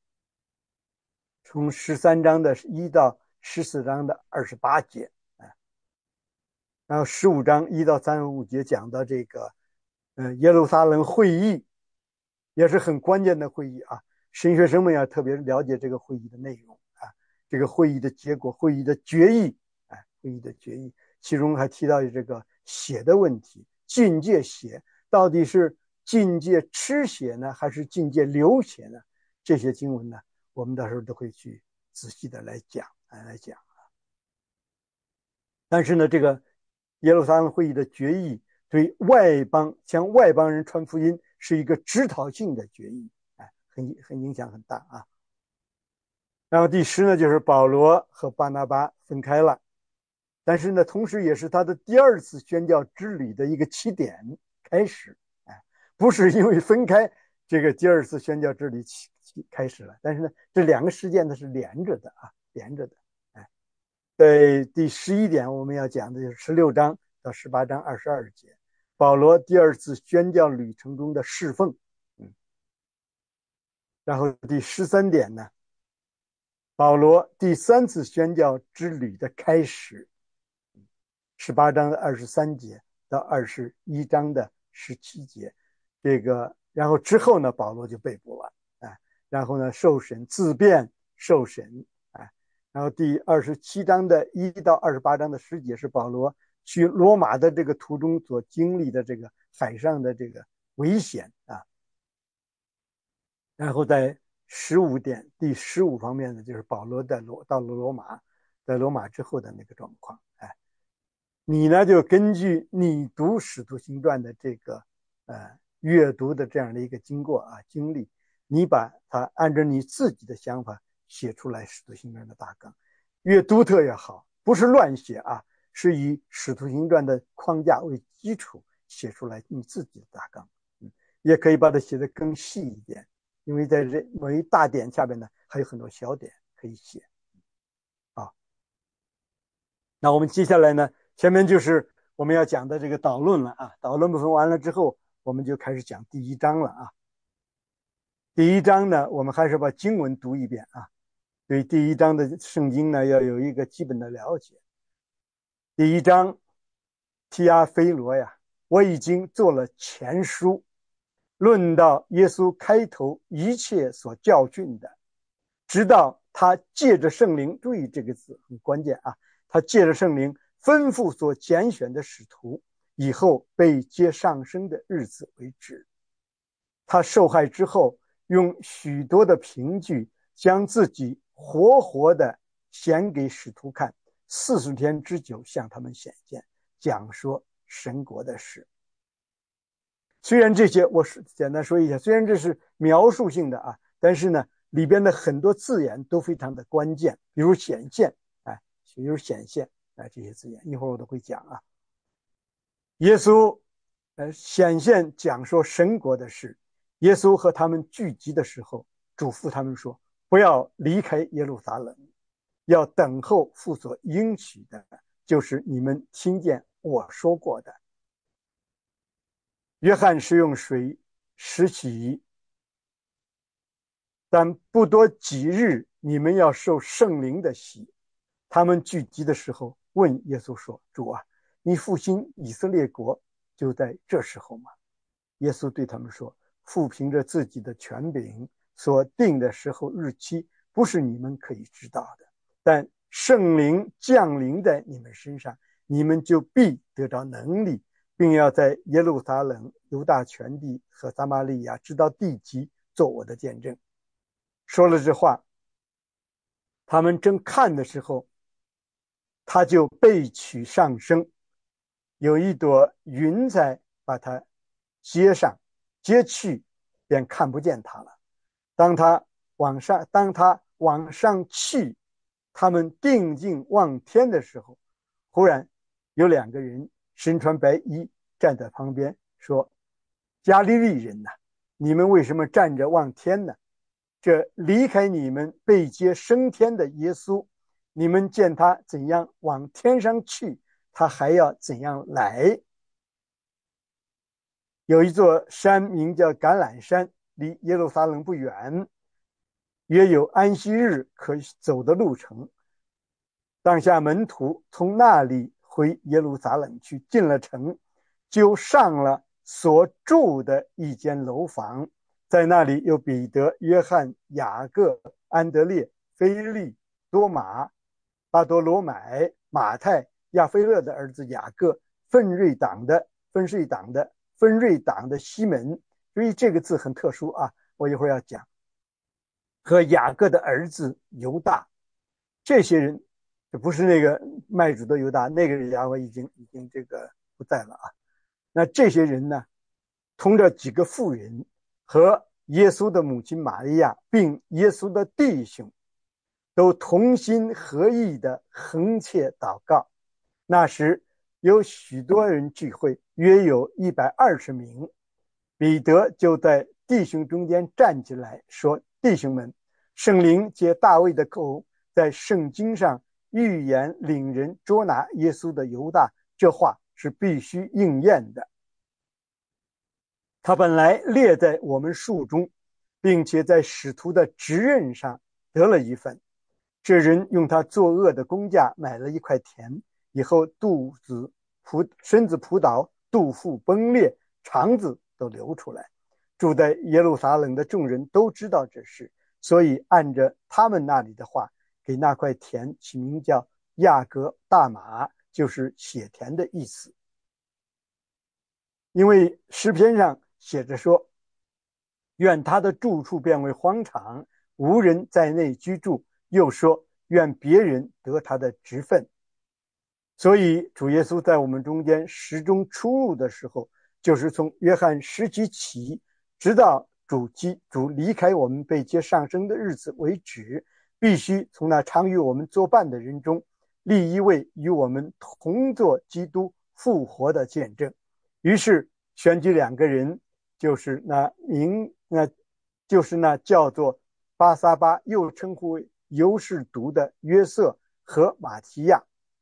[SPEAKER 1] 从十三章的一到十四章的二十八节，哎，然后十五章一到三十五节讲到这个，呃，耶路撒冷会议，也是很关键的会议啊，神学生们要特别了解这个会议的内容啊，这个会议的结果，会议的决议，哎，会议的决议。其中还提到这个血的问题，禁戒血到底是禁戒吃血呢，还是禁戒流血呢？这些经文呢，我们到时候都会去仔细的来讲，来讲。但是呢，这个耶路撒冷会议的决议对外邦向外邦人传福音是一个指导性的决议，哎，很很影响很大啊。然后第十呢，就是保罗和巴拿巴分开了。但是呢，同时也是他的第二次宣教之旅的一个起点开始，哎，不是因为分开这个第二次宣教之旅起起开始了，但是呢，这两个事件呢是连着的啊，连着的，哎，在第十一点我们要讲的就是十六章到十八章二十二节，保罗第二次宣教旅程中的侍奉，嗯，然后第十三点呢，保罗第三次宣教之旅的开始。十八章的二十三节， 到二十一章的十七节。这个然后之后呢，保罗就被捕了，哎，然后呢受审自辩受审，哎，然后第二十七章的一到二十八章的十节是保罗去罗马的这个途中所经历的这个海上的这个危险啊。然后在十五点第十五方面呢，就是保罗在罗到了罗马，在罗马之后的那个状况。哎，你呢就根据你读《使徒行传》的这个呃阅读的这样的一个经过啊经历，你把它按照你自己的想法写出来《使徒行传》的大纲，越独特越好，不是乱写啊，是以《使徒行传》的框架为基础写出来你自己的大纲。嗯，也可以把它写得更细一点。因为在这某一大点下边呢，还有很多小点可以写啊。那我们接下来呢，前面就是我们要讲的这个导论了啊。导论部分完了之后，我们就开始讲第一章了啊。第一章呢，我们还是把经文读一遍啊，对第一章的圣经呢要有一个基本的了解。第一章，提阿非罗呀，我已经做了前书。论到耶稣开头一切所教训的，直到他借着圣灵，注意这个字很关键啊，他借着圣灵吩咐所拣选的使徒以后被接上升的日子为止。他受害之后，用许多的凭据将自己活活的显给使徒看，四十天之久向他们显现，讲说神国的事。虽然这些我是简单说一下，虽然这是描述性的啊，但是呢，里边的很多字眼都非常的关键，比如显现，哎，比如显现，哎，这些字眼一会儿我都会讲啊。耶稣，呃，显现讲说神国的事。耶稣和他们聚集的时候，嘱咐他们说：不要离开耶路撒冷，要等候父所应许的，就是你们听见我说过的。约翰是用水施洗，但不多几日，你们要受圣灵的洗。他们聚集的时候，问耶稣说：主啊，你复兴以色列国就在这时候吗？耶稣对他们说：父凭着自己的权柄所定的时候日期，不是你们可以知道的，但圣灵降临在你们身上，你们就必得到能力，并要在耶路撒冷、犹大全地和撒玛利亚直到地极做我的见证。说了这话，他们正看的时候，他就被取上升，有一朵云彩把他接上接去，便看不见他了。当他往上当他往上去，他们定睛望天的时候，忽然有两个人身穿白衣站在旁边，说：加利利人呐，你们为什么站着望天呢？这离开你们被接升天的耶稣，你们见他怎样往天上去，他还要怎样来。有一座山名叫橄榄山，离耶路撒冷不远，约有安息日可走的路程。当下门徒从那里回耶路撒冷去，进了城，就上了所住的一间楼房，在那里有彼得、约翰、雅各、安德烈、腓利、多马、巴多罗买、马太、亚非勒的儿子雅各、分瑞党的分税党的分瑞党的西门。所以这个字很特殊啊，我一会儿要讲。和雅各的儿子犹大，这些人这不是那个卖主的犹大，那个家伙已经已经这个不在了啊。那这些人呢，同着几个妇人和耶稣的母亲玛利亚，并耶稣的弟兄，都同心合意的横切祷告。那时有许多人聚会，约有一百二十名。彼得就在弟兄中间站起来说：弟兄们，圣灵借大卫的口在圣经上预言领人捉拿耶稣的犹大，这话是必须应验的。他本来列在我们数中，并且在使徒的职任上得了一份。这人用他作恶的工价买了一块田，以后肚子仆身子仆倒， 肚腹崩裂，肠子都流出来。住在耶路撒冷的众人都知道这事，所以按着他们那里的话，给那块田起名叫亚格大马，就是血田的意思。因为诗篇上写着说，愿他的住处变为荒场，无人在内居住，又说愿别人得他的职分。所以主耶稣在我们中间始终出入的时候，就是从约翰时期起，直到主基主离开我们被接上升的日子为止，必须从那常与我们作伴的人中立一位与我们同作基督复活的见证。于是选举两个人，就是那名那就是那叫做巴撒巴，又称呼为犹士读的约瑟和马提亚。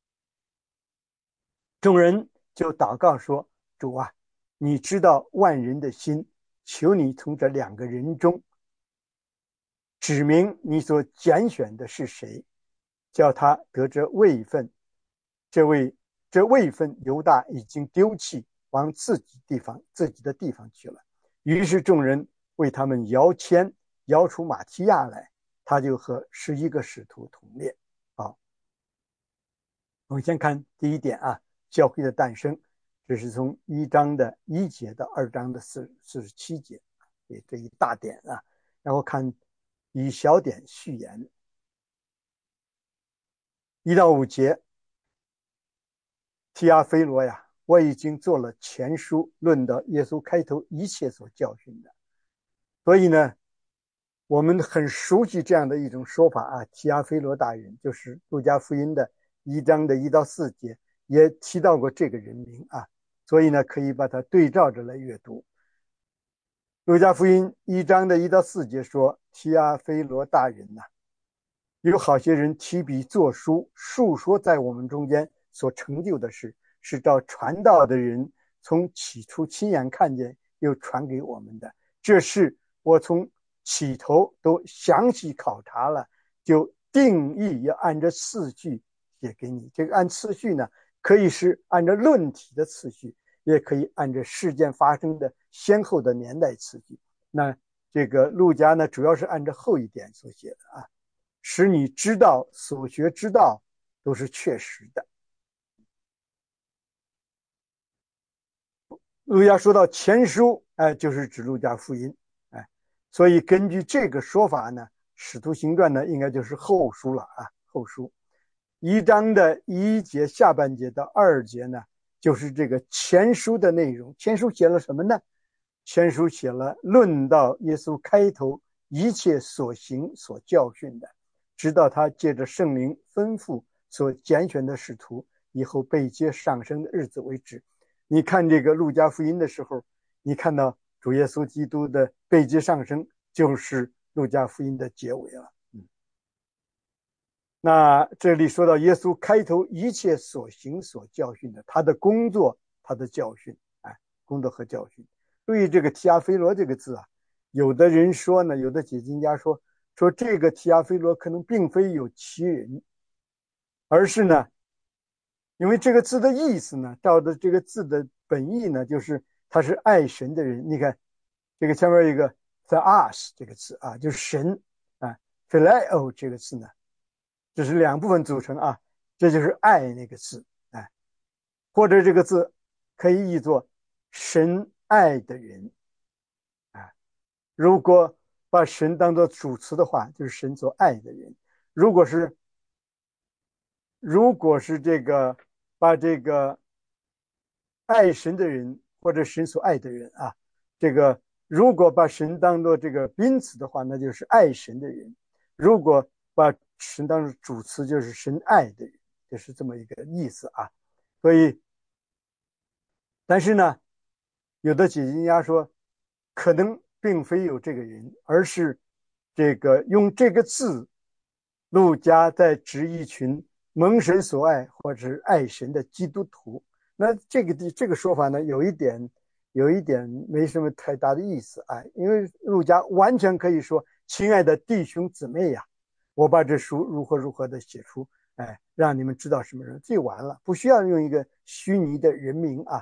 [SPEAKER 1] 众人就祷告说，主啊，你知道万人的心，求你从这两个人中指明你所拣选的是谁，叫他得这位分。这位这位分犹大已经丢弃，往自己地方自己的地方去了。于是众人为他们摇签，摇出马提亚来，他就和十一个使徒同列。好，我们先看第一点啊，教会的诞生，这是从一章的一节到二章的四四十七节，这一大点啊。然后看以小点序言，一到五节，提阿非罗呀，我已经做了前书，论到耶稣开头一切所教训的。所以呢，我们很熟悉这样的一种说法啊，提阿非罗大人，就是路加福音的一章的一到四节也提到过这个人名啊，所以呢，可以把它对照着来阅读。路加福音一章的一到四节说，提阿非罗大人呐、啊，有好些人提笔作书，述说在我们中间所成就的事，是照传道的人从起初亲眼看见又传给我们的。这事我从起头都详细考察了，就定义要按照次序写给你。这个按次序呢，可以是按照论体的次序，也可以按照事件发生的先后的年代次序。那这个路加呢，主要是按照后一点所写的啊，使你知道所学之道都是确实的。路加说到前书，哎，就是指路加福音，哎，所以根据这个说法呢，使徒行传呢应该就是后书了啊，后书一章的一节下半节到二节呢，就是这个前书的内容。前书写了什么呢？前书写了论到耶稣开头一切所行所教训的，直到他借着圣灵吩咐所拣选的使徒以后被接上升的日子为止。你看这个路加福音的时候，你看到主耶稣基督的被接上升，就是路加福音的结尾了。嗯，那这里说到耶稣开头一切所行所教训的，他的工作，他的教训，哎，工作和教训。注意这个提阿非罗这个字啊，有的人说呢，有的解经家说，说这个提阿非罗可能并非有其人，而是呢，因为这个字的意思呢，照着这个字的本意呢，就是他是爱神的人。你看这个前面有一个 theos 这个词啊，就是神啊 phileo 这个词呢，这是两部分组成啊，这就是爱那个字，哎，或者这个字可以译作神爱的人啊。如果把神当作主词的话，就是神所爱的人。如果是如果是这个把这个爱神的人或者神所爱的人啊，这个如果把神当作这个宾词的话，那就是爱神的人；如果把神当作主词，就是神爱的人，就是这么一个意思啊。所以，但是呢，有的解经家说，可能并非有这个人，而是这个用这个字，路加在指一群蒙神所爱或者是爱神的基督徒。那这个这个说法呢，有一点有一点没什么太大的意思啊，因为路加完全可以说，亲爱的弟兄姊妹呀，我把这书如何如何的写出，哎，让你们知道什么人，就完了，不需要用一个虚拟的人名啊。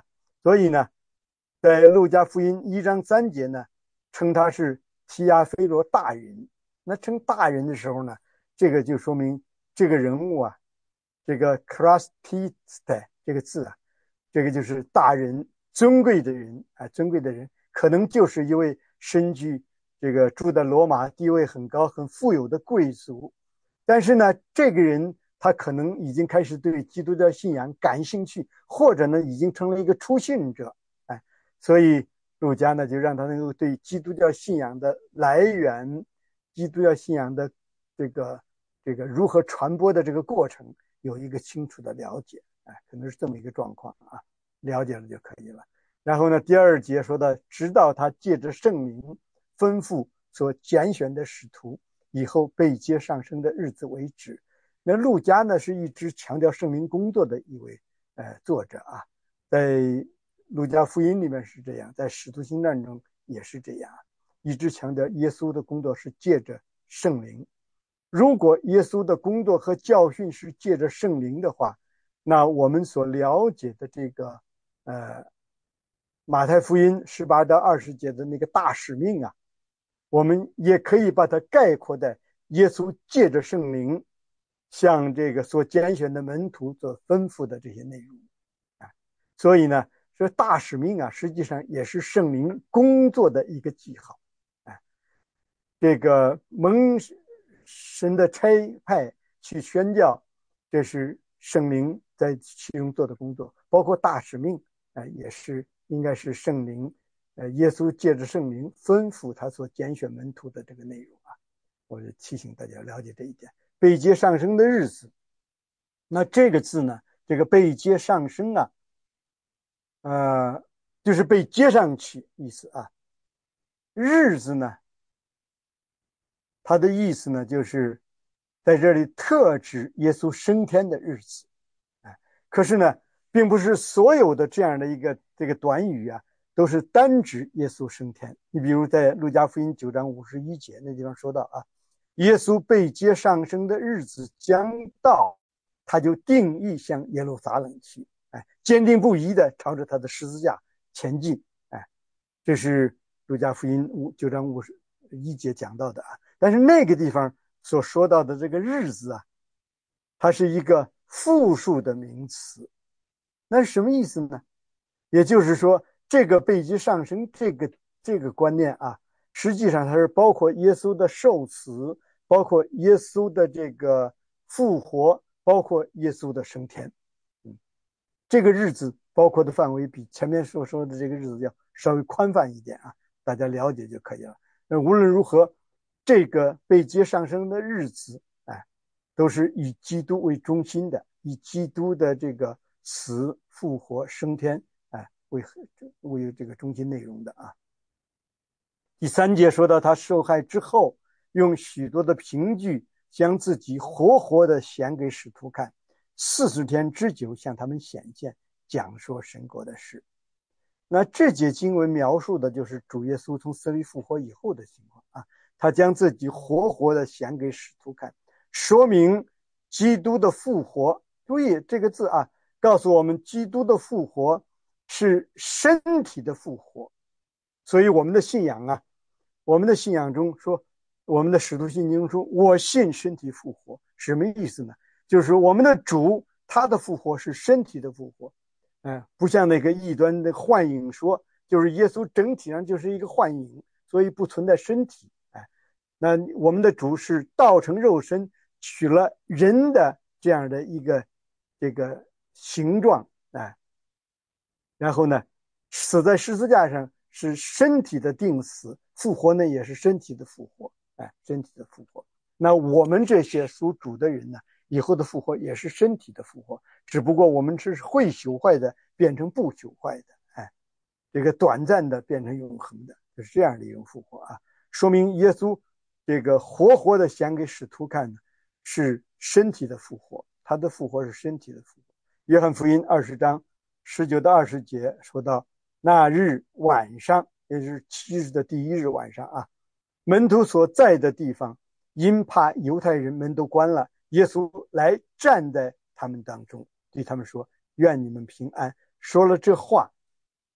[SPEAKER 1] 所以呢，在路加福音一章三节呢，称他是提亚非罗大人。那称大人的时候呢，这个就说明这个人物啊，这个 Christiste 这个字啊，这个就是大人，尊贵的人啊，尊贵的人，可能就是一位身居这个住在罗马地位很高很富有的贵族。但是呢，这个人他可能已经开始对基督教信仰感兴趣，或者呢已经成了一个初信者，哎，所以路加呢就让他能够对基督教信仰的来源、基督教信仰的这个这个如何传播的这个过程有一个清楚的了解，哎，可能是这么一个状况啊，了解了就可以了。然后呢，第二节说的，直到他借着圣灵吩咐所拣选的使徒以后被接上升的日子为止。那路加呢是一直强调圣灵工作的一位呃作者啊，在路加福音里面是这样，在使徒行传中也是这样，一直强调耶稣的工作是借着圣灵。如果耶稣的工作和教训是借着圣灵的话，那我们所了解的这个呃马太福音十八到二十节的那个大使命啊，我们也可以把它概括在耶稣借着圣灵向这个所拣选的门徒所吩咐的这些内容啊。所以呢，这大使命啊，实际上也是圣灵工作的一个记号啊。这个蒙神的差派去宣教，这是圣灵在其中做的工作，包括大使命啊、呃，也是应该是圣灵，呃，耶稣借着圣灵吩咐他所拣选门徒的这个内容啊。我就提醒大家了解这一点。被接上升的日子，那这个字呢，这个被接上升啊，呃，就是被接上去意思啊。日子呢，它的意思呢，就是在这里特指耶稣升天的日子。哎，可是呢，并不是所有的这样的一个这个短语啊，都是单指耶稣升天。你比如在路加福音九章五十一节那地方说到啊，耶稣被接上升的日子将到，他就定义向耶路撒冷去，哎，坚定不移的朝着他的十字架前进。哎，这是路加福音九章五十一节讲到的啊。但是那个地方所说到的这个日子啊，它是一个复数的名词。那是什么意思呢？也就是说，这个被接上升这个这个观念啊，实际上它是包括耶稣的受死，包括耶稣的这个复活，包括耶稣的升天。嗯，这个日子包括的范围比前面所说的这个日子要稍微宽泛一点啊，大家了解就可以了。那无论如何，这个被接上升的日子，哎，都是以基督为中心的，以基督的这个死、复活、升天，哎，为为这个中心内容的啊。第三节说到他受害之后，用许多的凭据将自己活活的显给使徒看，四十天之久向他们显现，讲说神国的事。那这节经文描述的就是主耶稣从死里复活以后的情况啊，他将自己活活的显给使徒看，说明基督的复活。注意这个字啊，告诉我们基督的复活是身体的复活。所以我们的信仰啊，我们的信仰中说，我们的使徒信经说，我信身体复活，什么意思呢？就是我们的主他的复活是身体的复活。哎，不像那个异端的幻影说，就是耶稣整体上就是一个幻影，所以不存在身体。哎，那我们的主是道成肉身，取了人的这样的一个这个形状，哎，然后呢，死在十字架上是身体的定死，复活呢也是身体的复活，哎，身体的复活。那我们这些属主的人呢，以后的复活也是身体的复活，只不过我们是会朽坏的变成不朽坏的，哎，这个短暂的变成永恒的，就是这样的一种复活啊。说明耶稣这个活活的显给使徒看的是身体的复活，他的复活是身体的复活。约翰福音二十章十九到二十节说到，那日晚上，也就是七日的第一日晚上啊，门徒所在的地方，因怕犹太人门都关了，耶稣来站在他们当中，对他们说：“愿你们平安。”说了这话，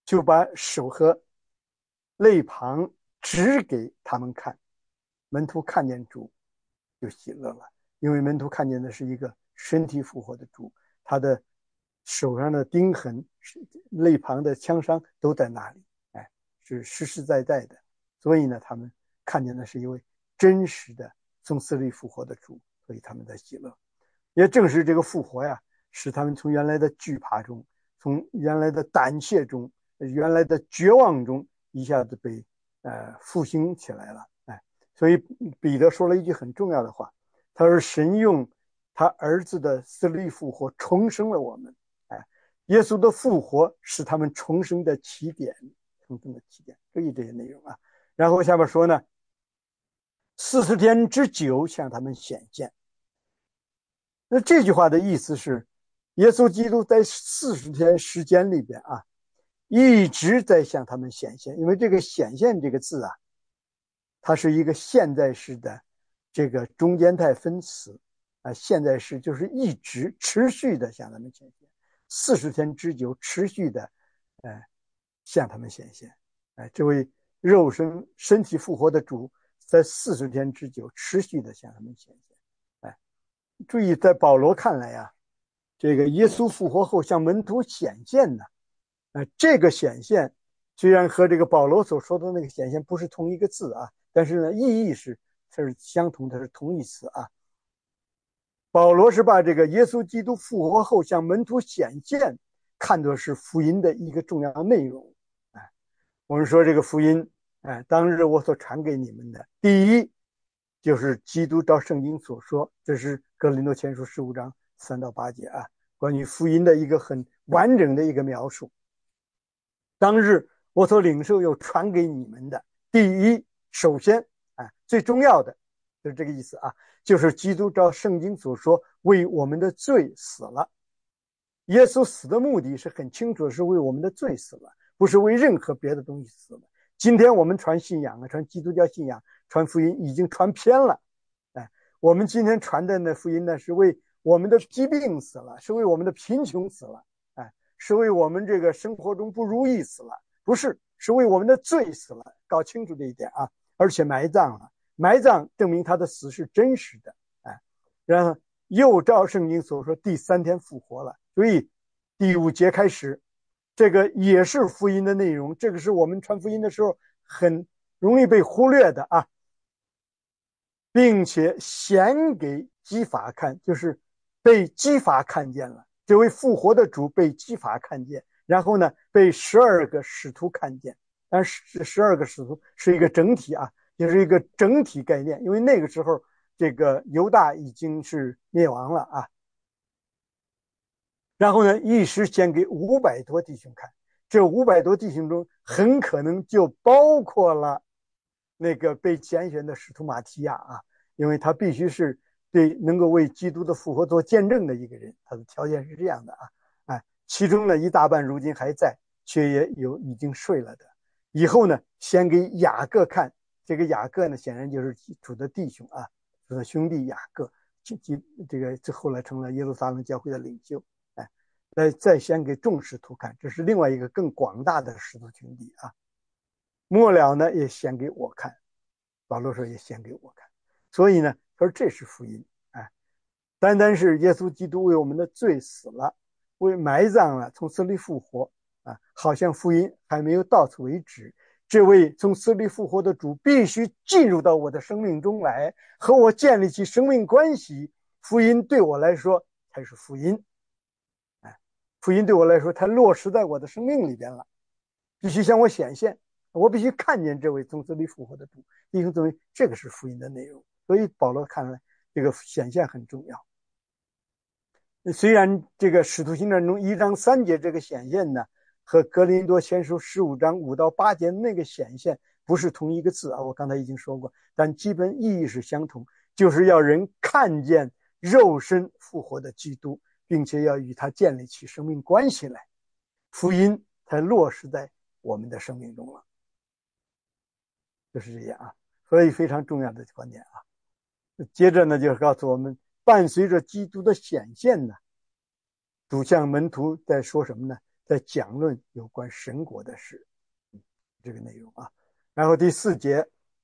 [SPEAKER 1] 就把手和肋旁指给他们看。门徒看见主就喜乐了，因为门徒看见的是一个身体复活的主，他的手上的钉痕、肋旁的枪伤都在那里，哎，是实实在在的。所以呢，他们看见的是一位真实的从死里复活的主，所以他们在喜乐。也正是这个复活呀，使他们从原来的惧怕中，从原来的胆怯中，原来的绝望中，一下子被呃复兴起来了。哎，所以彼得说了一句很重要的话，他说：“神用他儿子的死里复活重生了我们。”哎，耶稣的复活是他们重生的起点，重生的起点。注意这些内容啊。然后下面说呢，四十天之久向他们显现。那这句话的意思是，耶稣基督在四十天时间里边啊，一直在向他们显现。因为这个显现这个字啊，它是一个现在式的这个中间态分词啊，现在式就是一直持续的向他们显现，四十天之久持续的呃向他们显现。哎，这位肉身身体复活的主在四十天之久持续的向他们显现。哎，注意，在保罗看来啊，这个耶稣复活后向门徒显现呢，呃，这个显现虽然和这个保罗所说的那个显现不是同一个字啊，但是呢，意义是它是相同，它是同义词啊。保罗是把这个耶稣基督复活后向门徒显现看作是福音的一个重要内容。哎，我们说这个福音，哎，当日我所传给你们的，第一就是基督照圣经所说，这是哥林多前书十五章三到八节啊，关于福音的一个很完整的一个描述。当日我所领受又传给你们的，第一，首先，哎，最重要的就是这个意思啊，就是基督照圣经所说，为我们的罪死了。耶稣死的目的是很清楚，是为我们的罪死了，不是为任何别的东西死了。今天我们传信仰啊，传基督教信仰，传福音已经传偏了。哎，我们今天传的那福音呢，是为我们的疾病死了，是为我们的贫穷死了，哎，是为我们这个生活中不如意死了，不是，是为我们的罪死了。搞清楚这一点啊！而且埋葬了，埋葬证明他的死是真实的，哎，然后又照圣经所说，第三天复活了。所以第五节开始，这个也是福音的内容，这个是我们传福音的时候很容易被忽略的啊，并且显给基法看，就是被基法看见了，这位复活的主被基法看见，然后呢被十二个使徒看见。但是十二个使徒是一个整体啊，也是一个整体概念，因为那个时候这个犹大已经是灭亡了啊。然后呢，一时先给五百多弟兄看，这五百多弟兄中很可能就包括了那个被拣选的使徒马提亚啊，因为他必须是对能够为基督的复活做见证的一个人，他的条件是这样的啊，哎，其中呢一大半如今还在，却也有已经睡了的。以后呢，先给雅各看，这个雅各呢，显然就是主的弟兄啊，主的兄弟雅各，这个这后来成了耶路撒冷教会的领袖。再再先给众使徒看，这是另外一个更广大的使徒群体啊。末了呢，也先给我看，保罗说也先给我看。所以呢，他说这是福音，哎，单单是耶稣基督为我们的罪死了，为埋葬了，从死里复活啊，好像福音还没有到此为止。这位从死里复活的主必须进入到我的生命中来，和我建立起生命关系。福音对我来说才是福音。福音对我来说，它落实在我的生命里边了，必须向我显现，我必须看见这位从死里复活的主。弟兄姊妹，这个是福音的内容。所以保罗看来，这个显现很重要。虽然这个使徒行传中一章三节这个显现呢，和哥林多前书十五章五到八节那个显现不是同一个字啊，我刚才已经说过，但基本意义是相同，就是要人看见肉身复活的基督，并且要与他建立起生命关系来，福音才落实在我们的生命中了。就是这样啊，所以非常重要的观点啊。接着呢，就是告诉我们，伴随着基督的显现呢，主向门徒在说什么呢？ 在讲论有关神国的事，这个内容啊。然后第四节，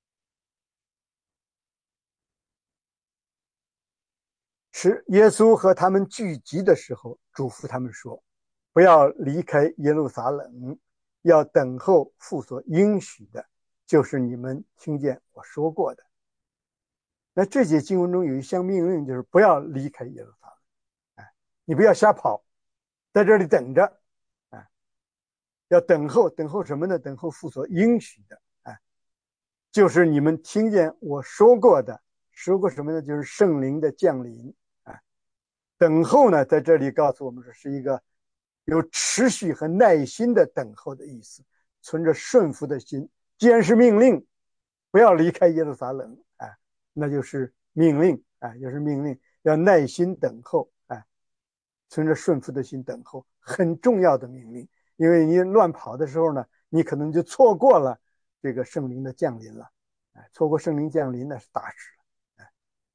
[SPEAKER 1] 是耶稣和他们聚集的时候，嘱咐他们说：不要离开耶路撒冷，要等候父所应许的，就是你们听见我说过的。那这节经文中有一项命令，就是不要离开耶路撒冷，哎，你不要瞎跑，在这里等着，哎，要等候，等候什么呢？等候父所应许的，哎，就是你们听见我说过的，说过什么呢？就是圣灵的降临，哎，等候呢，在这里告诉我们说是一个有持续和耐心的等候的意思，存着顺服的心。既然是命令，不要离开耶路撒冷，哎，那就是命令，哎，就是命令，要耐心等候，哎，存着顺服的心等候，很重要的命令。因为你乱跑的时候呢，你可能就错过了这个圣灵的降临了，哎，错过圣灵降临那是大事了，哎。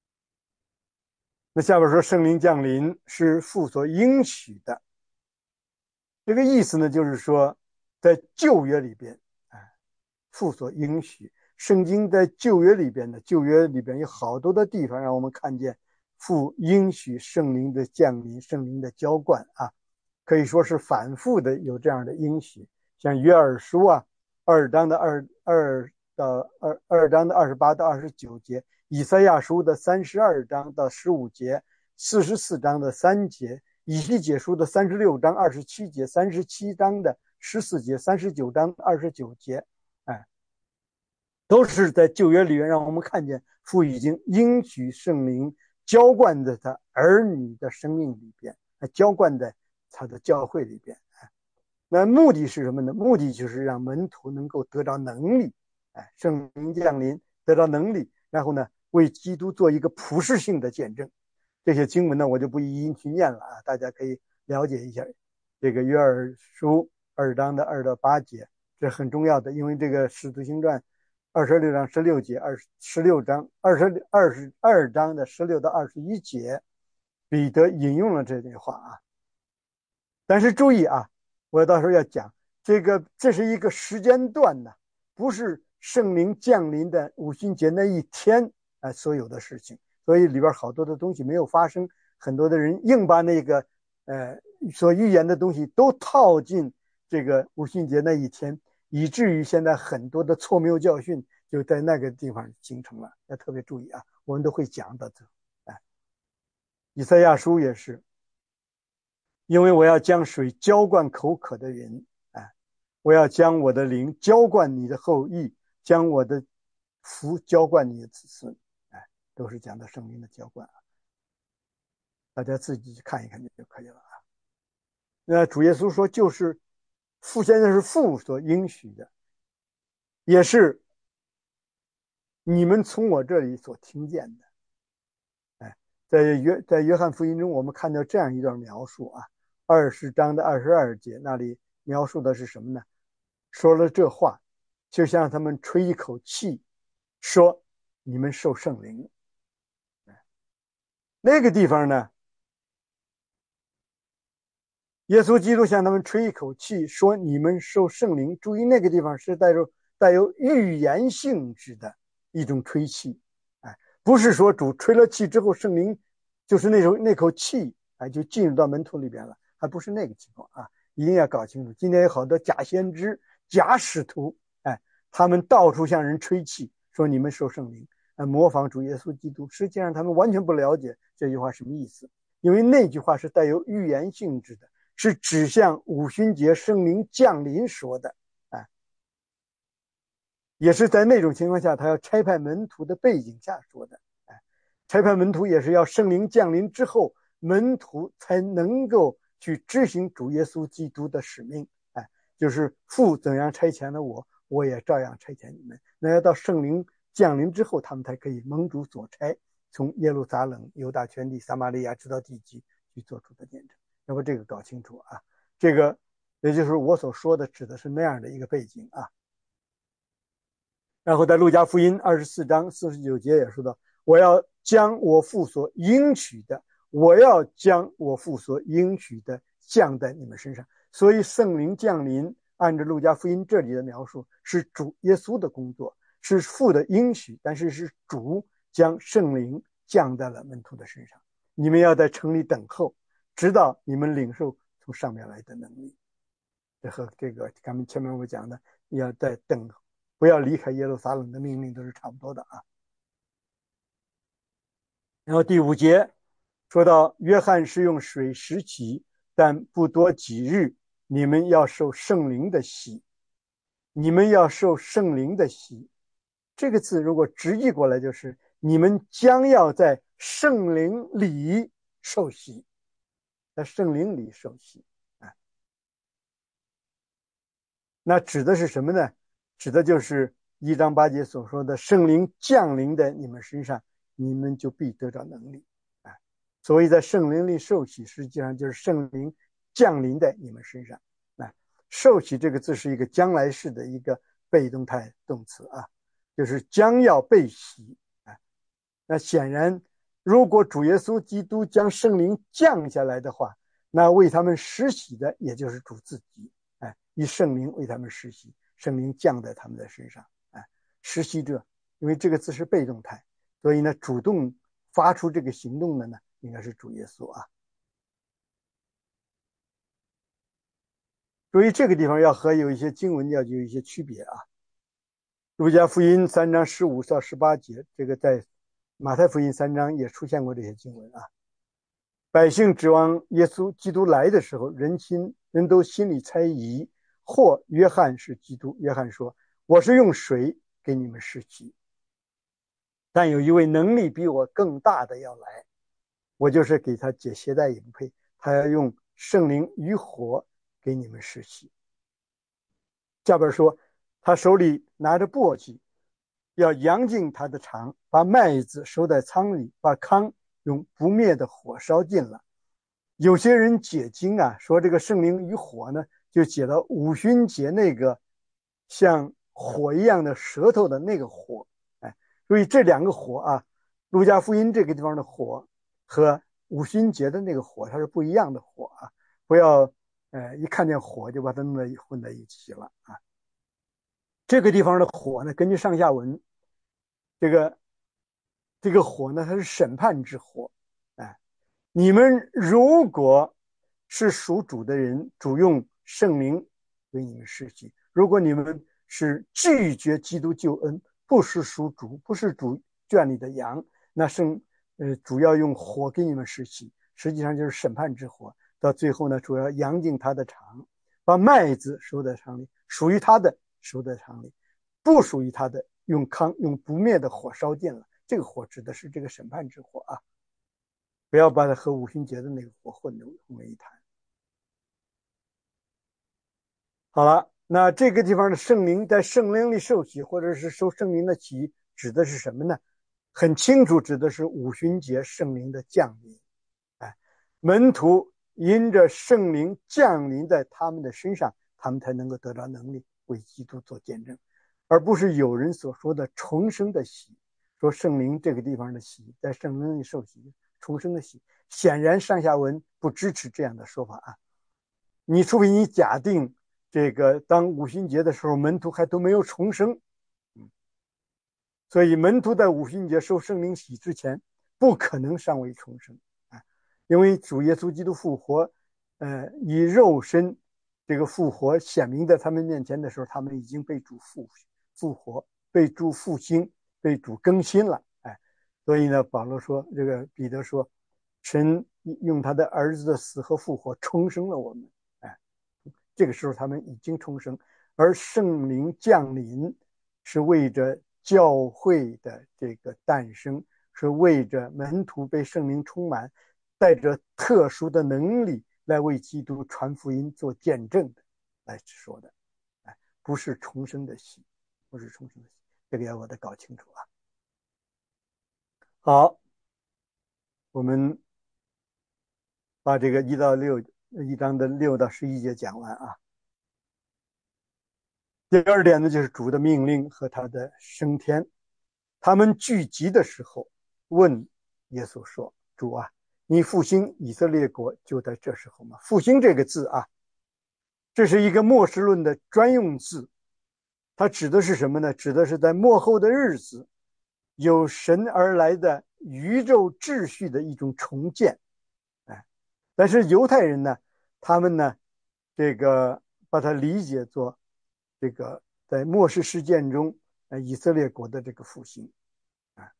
[SPEAKER 1] 那下边说圣灵降临是父所应许的，这个意思呢，就是说在旧约里边，哎，父所应许。圣经在旧约里边的旧约里边有好多的地方让我们看见父应许圣灵的降临，圣灵的浇灌啊，可以说是反复的有这样的应许。像约珥书啊，二章的二二到二二章的二十八到二十九节，以赛亚书的三十二章到十五节，四十四章的三节，以西结书的三十六章二十七节，三十七章的十四节，三十九章二十九节，哎，都是在旧约里面让我们看见父已经应许圣灵浇灌在他儿女的生命里边，浇灌在他的教会里边。那目的是什么呢？目的就是让门徒能够得到能力，哎，圣灵降临，得到能力，然后呢，为基督做一个普世性的见证。这些经文呢，我就不一一去念了啊，大家可以了解一下。这个约珥书二章的二到八节，这很重要的，因为这个使徒行传二十六章十六节，二十六章二十二十二章的十六到二十一节，彼得引用了这句话啊。但是注意啊，我到时候要讲这个，这是一个时间段呢，不是圣灵降临的五旬节那一天啊所有的事情，所以里边好多的东西没有发生，很多的人硬把那个呃所预言的东西都套进这个五旬节那一天，以至于现在很多的错谬教训就在那个地方形成了，要特别注意啊，我们都会讲的。哎，以赛亚书也是。因为我要将水浇灌口渴的人，哎，我要将我的灵浇灌你的后裔，将我的福浇灌你的子孙，哎，都是讲的圣灵的浇灌啊，大家自己去看一看就可以了啊。那主耶稣说，就是父现在是父所应许的，也是你们从我这里所听见的，哎，在约在约翰福音中，我们看到这样一段描述啊。二十章的二十二节，那里描述的是什么呢？说了这话，就像他们吹一口气，说你们受圣灵。那个地方呢，耶稣基督向他们吹一口气，说你们受圣灵。注意那个地方是带有带有预言性质的一种吹气，哎，不是说主吹了气之后，圣灵就是那种那口气，哎，就进入到门徒里边了。还不是那个情况啊，一定要搞清楚。今天有好多假先知、假使徒，哎，他们到处向人吹气，说你们受圣灵，哎，模仿主耶稣基督。实际上他们完全不了解这句话什么意思，因为那句话是带有预言性质的，是指向五旬节圣灵降临说的，哎，也是在那种情况下，他要差派门徒的背景下说的，哎，差派门徒也是要圣灵降临之后，门徒才能够去执行主耶稣基督的使命，哎，就是父怎样差遣了我，我也照样差遣你们。那要到圣灵降临之后，他们才可以蒙主所差，从耶路撒冷、犹大全地、撒玛利亚直到地极去做主的见证。要不这个搞清楚啊，这个也就是我所说的，指的是那样的一个背景啊。然后在路加福音二十四章四十九节也说到，我要将我父所应许的。我要将我父所应许的降在你们身上。 所以圣灵降临，按照路加福音这里的描述，是主耶稣的工作，是父的应许，但是是主将圣灵降在了门徒的身上。你们要在城里等候，直到你们领受从上面来的能力。这和这个咱们前面我讲的要在等，不要离开耶路撒冷的命令都是差不多的啊。然后第五节说到，约翰是用水洗洗，但不多几日，你们要受圣灵的洗。你们要受圣灵的洗，这个字如果直译过来就是你们将要在圣灵里受洗，在圣灵里受洗。啊，那指的是什么呢？指的就是一章八节所说的圣灵降临在你们身上，你们就必得到能力。啊，所以在圣灵里受洗，实际上就是圣灵降临在你们身上。啊，受洗这个字是一个将来式的一个被动态动词啊，就是将要被洗。啊，那显然，如果主耶稣基督将圣灵降下来的话，那为他们施洗的也就是主自己。哎，以圣灵为他们施洗，圣灵降在他们的身上。哎，施洗者，因为这个字是被动态，所以呢，主动发出这个行动的呢，应该是主耶稣啊。所以这个地方要和有一些经文要有一些区别啊。路加福音三章十五到十八节，这个在马太福音三章也出现过这些经文啊。百姓指望耶稣基督来的时候，人心人都心里猜疑，或约翰是基督。约翰说：“我是用水给你们施洗，但有一位能力比我更大的要来，我就是给他解鞋带也不配，他要用圣灵与火给你们施洗。”下边说，他手里拿着簸箕，要扬进他的肠，把麦子收在仓里，把糠用不灭的火烧尽了。有些人解经啊，说这个圣灵与火呢，就解到五旬节那个像火一样的舌头的那个火。哎，所以这两个火啊，路加福音这个地方的火和五旬节的那个火，它是不一样的火啊，不要呃一看见火就把它弄在混在一起了啊。这个地方的火呢，根据上下文，这个这个火呢，它是审判之火。哎，你们如果是属主的人，主用圣灵为你们施洗；如果你们是拒绝基督救恩，不是属主，不是主圈里的羊，那圣呃主要用火给你们施洗，实际上就是审判之火。到最后呢，主要扬进他的肠，把麦子收在肠里，属于他的收在肠里，不属于他的用糠用不灭的火烧尽了。这个火指的是这个审判之火啊，不要把它和五旬节的那个火混为一谈。好了，那这个地方的圣灵在圣灵里受洗，或者是受圣灵的洗，指的是什么呢？很清楚，指的是五旬节圣灵的降临。哎，门徒因着圣灵降临在他们的身上，他们才能够得到能力为基督做见证，而不是有人所说的重生的洗。说圣灵这个地方的洗，在圣灵里受洗，重生的洗，显然上下文不支持这样的说法啊。你除非你假定这个当五旬节的时候，门徒还都没有重生，嗯，所以门徒在五旬节受圣灵洗之前，不可能尚未重生啊，因为主耶稣基督复活，呃，以肉身这个复活显明在他们面前的时候，他们已经被主复复活，被主复兴。被主更新了。哎，所以呢，保罗说，这个彼得说，神用他的儿子的死和复活重生了我们。哎，这个时候他们已经重生，而圣灵降临是为着教会的这个诞生，是为着门徒被圣灵充满，带着特殊的能力来为基督传福音做见证的来说的。哎，不是重生的洗，不是重生的洗。这个要我得搞清楚啊。好，我们把这个一到六一章的六到十一节讲完啊。第二点呢，就是主的命令和他的升天。他们聚集的时候，问耶稣说：“主啊，你复兴以色列国就在这时候吗？”复兴这个字啊， 这是一个末世论的专用字，它指的是什么呢？指的是在末后的日子，由神而来的宇宙秩序的一种重建。哎，但是犹太人呢，他们呢，这个把它理解作这个在末世事件中，呃，以色列国的这个复兴。啊，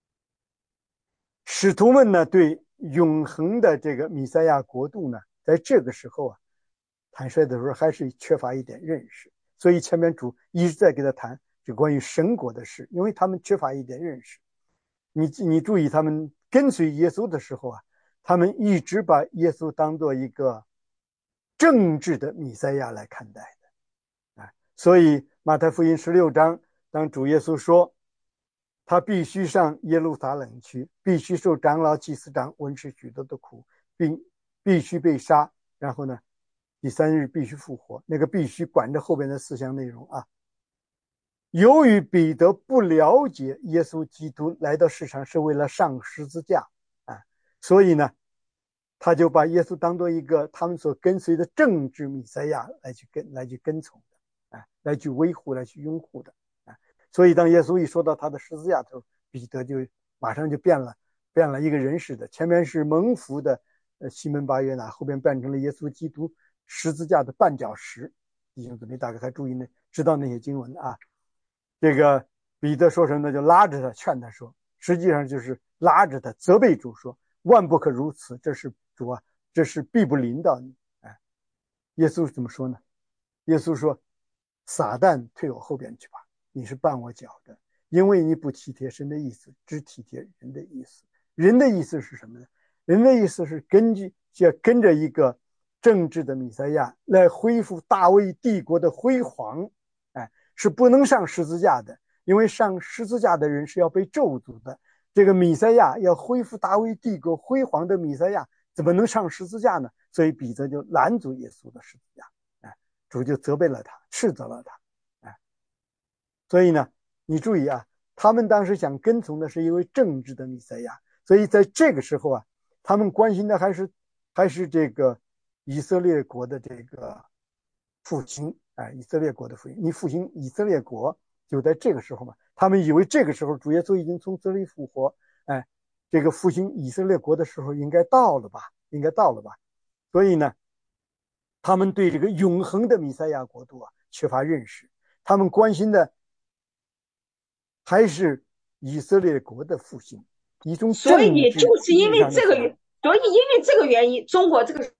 [SPEAKER 1] 使徒们呢，对永恒的这个弥赛亚国度呢，在这个时候啊，坦率的说还是缺乏一点认识。所以前面主一直在给他谈这关于神国的事，因为他们缺乏一点认识。你你注意，他们跟随耶稣的时候啊，他们一直把耶稣当做一个政治的弥赛亚来看待的。啊，所以马太福音十六章，当主耶稣说他必须上耶路撒冷去，必须受长老、祭司长、文士许多的苦，并必须被杀，然后呢，第三日必须复活。那个必须管着后边的四项内容啊。由于彼得不了解耶稣基督来到世上是为了上十字架啊，所以呢，他就把耶稣当做一个他们所跟随的政治弥赛亚来去跟来去跟从的，啊，来去维护、来去拥护的。啊，所以当耶稣一说到他的十字架的时候，彼得就马上就变了，变了一个人似的。前面是蒙福的呃西门巴约拿，后边变成了耶稣基督十字架的绊脚石。弟兄姊妹大概还注意呢，知道那些经文啊。这个彼得说什么呢？就拉着他劝他说，实际上就是拉着他责备主说，万不可如此，这是主啊，这是必不临到你。哎，耶稣怎么说呢？耶稣说，撒旦退我后边去吧，你是绊我脚的，因为你不体贴神的意思，只体贴人的意思。人的意思是什么呢？人的意思是根据要跟着一个政治的弥赛亚来恢复大卫帝国的辉煌。哎，是不能上十字架的，因为上十字架的人是要被咒诅的。这个弥赛亚要恢复大卫帝国辉煌的弥赛亚，怎么能上十字架呢？所以彼得就拦阻耶稣的十字架。哎，主就责备了他，斥责了他。哎，所以呢，你注意啊，他们当时想跟从的是一位政治的弥赛亚，所以在这个时候啊，他们关心的还是还是这个以色列国的这个复兴。哎，以色列国的复兴，你复兴以色列国就在这个时候嘛。他们以为这个时候主耶稣已经从死里复活，哎，这个复兴以色列国的时候应该到了吧？应该到了吧？所以呢，他们对这个永恒的弥赛亚国度啊缺乏认识，他们关心的还是以色列国的复兴，一种
[SPEAKER 2] 所
[SPEAKER 1] 政
[SPEAKER 2] 以就是因
[SPEAKER 1] 治意义
[SPEAKER 2] 为这个，
[SPEAKER 1] 上的复兴。
[SPEAKER 2] 所以因为这个原因，中国这个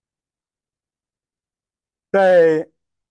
[SPEAKER 1] 在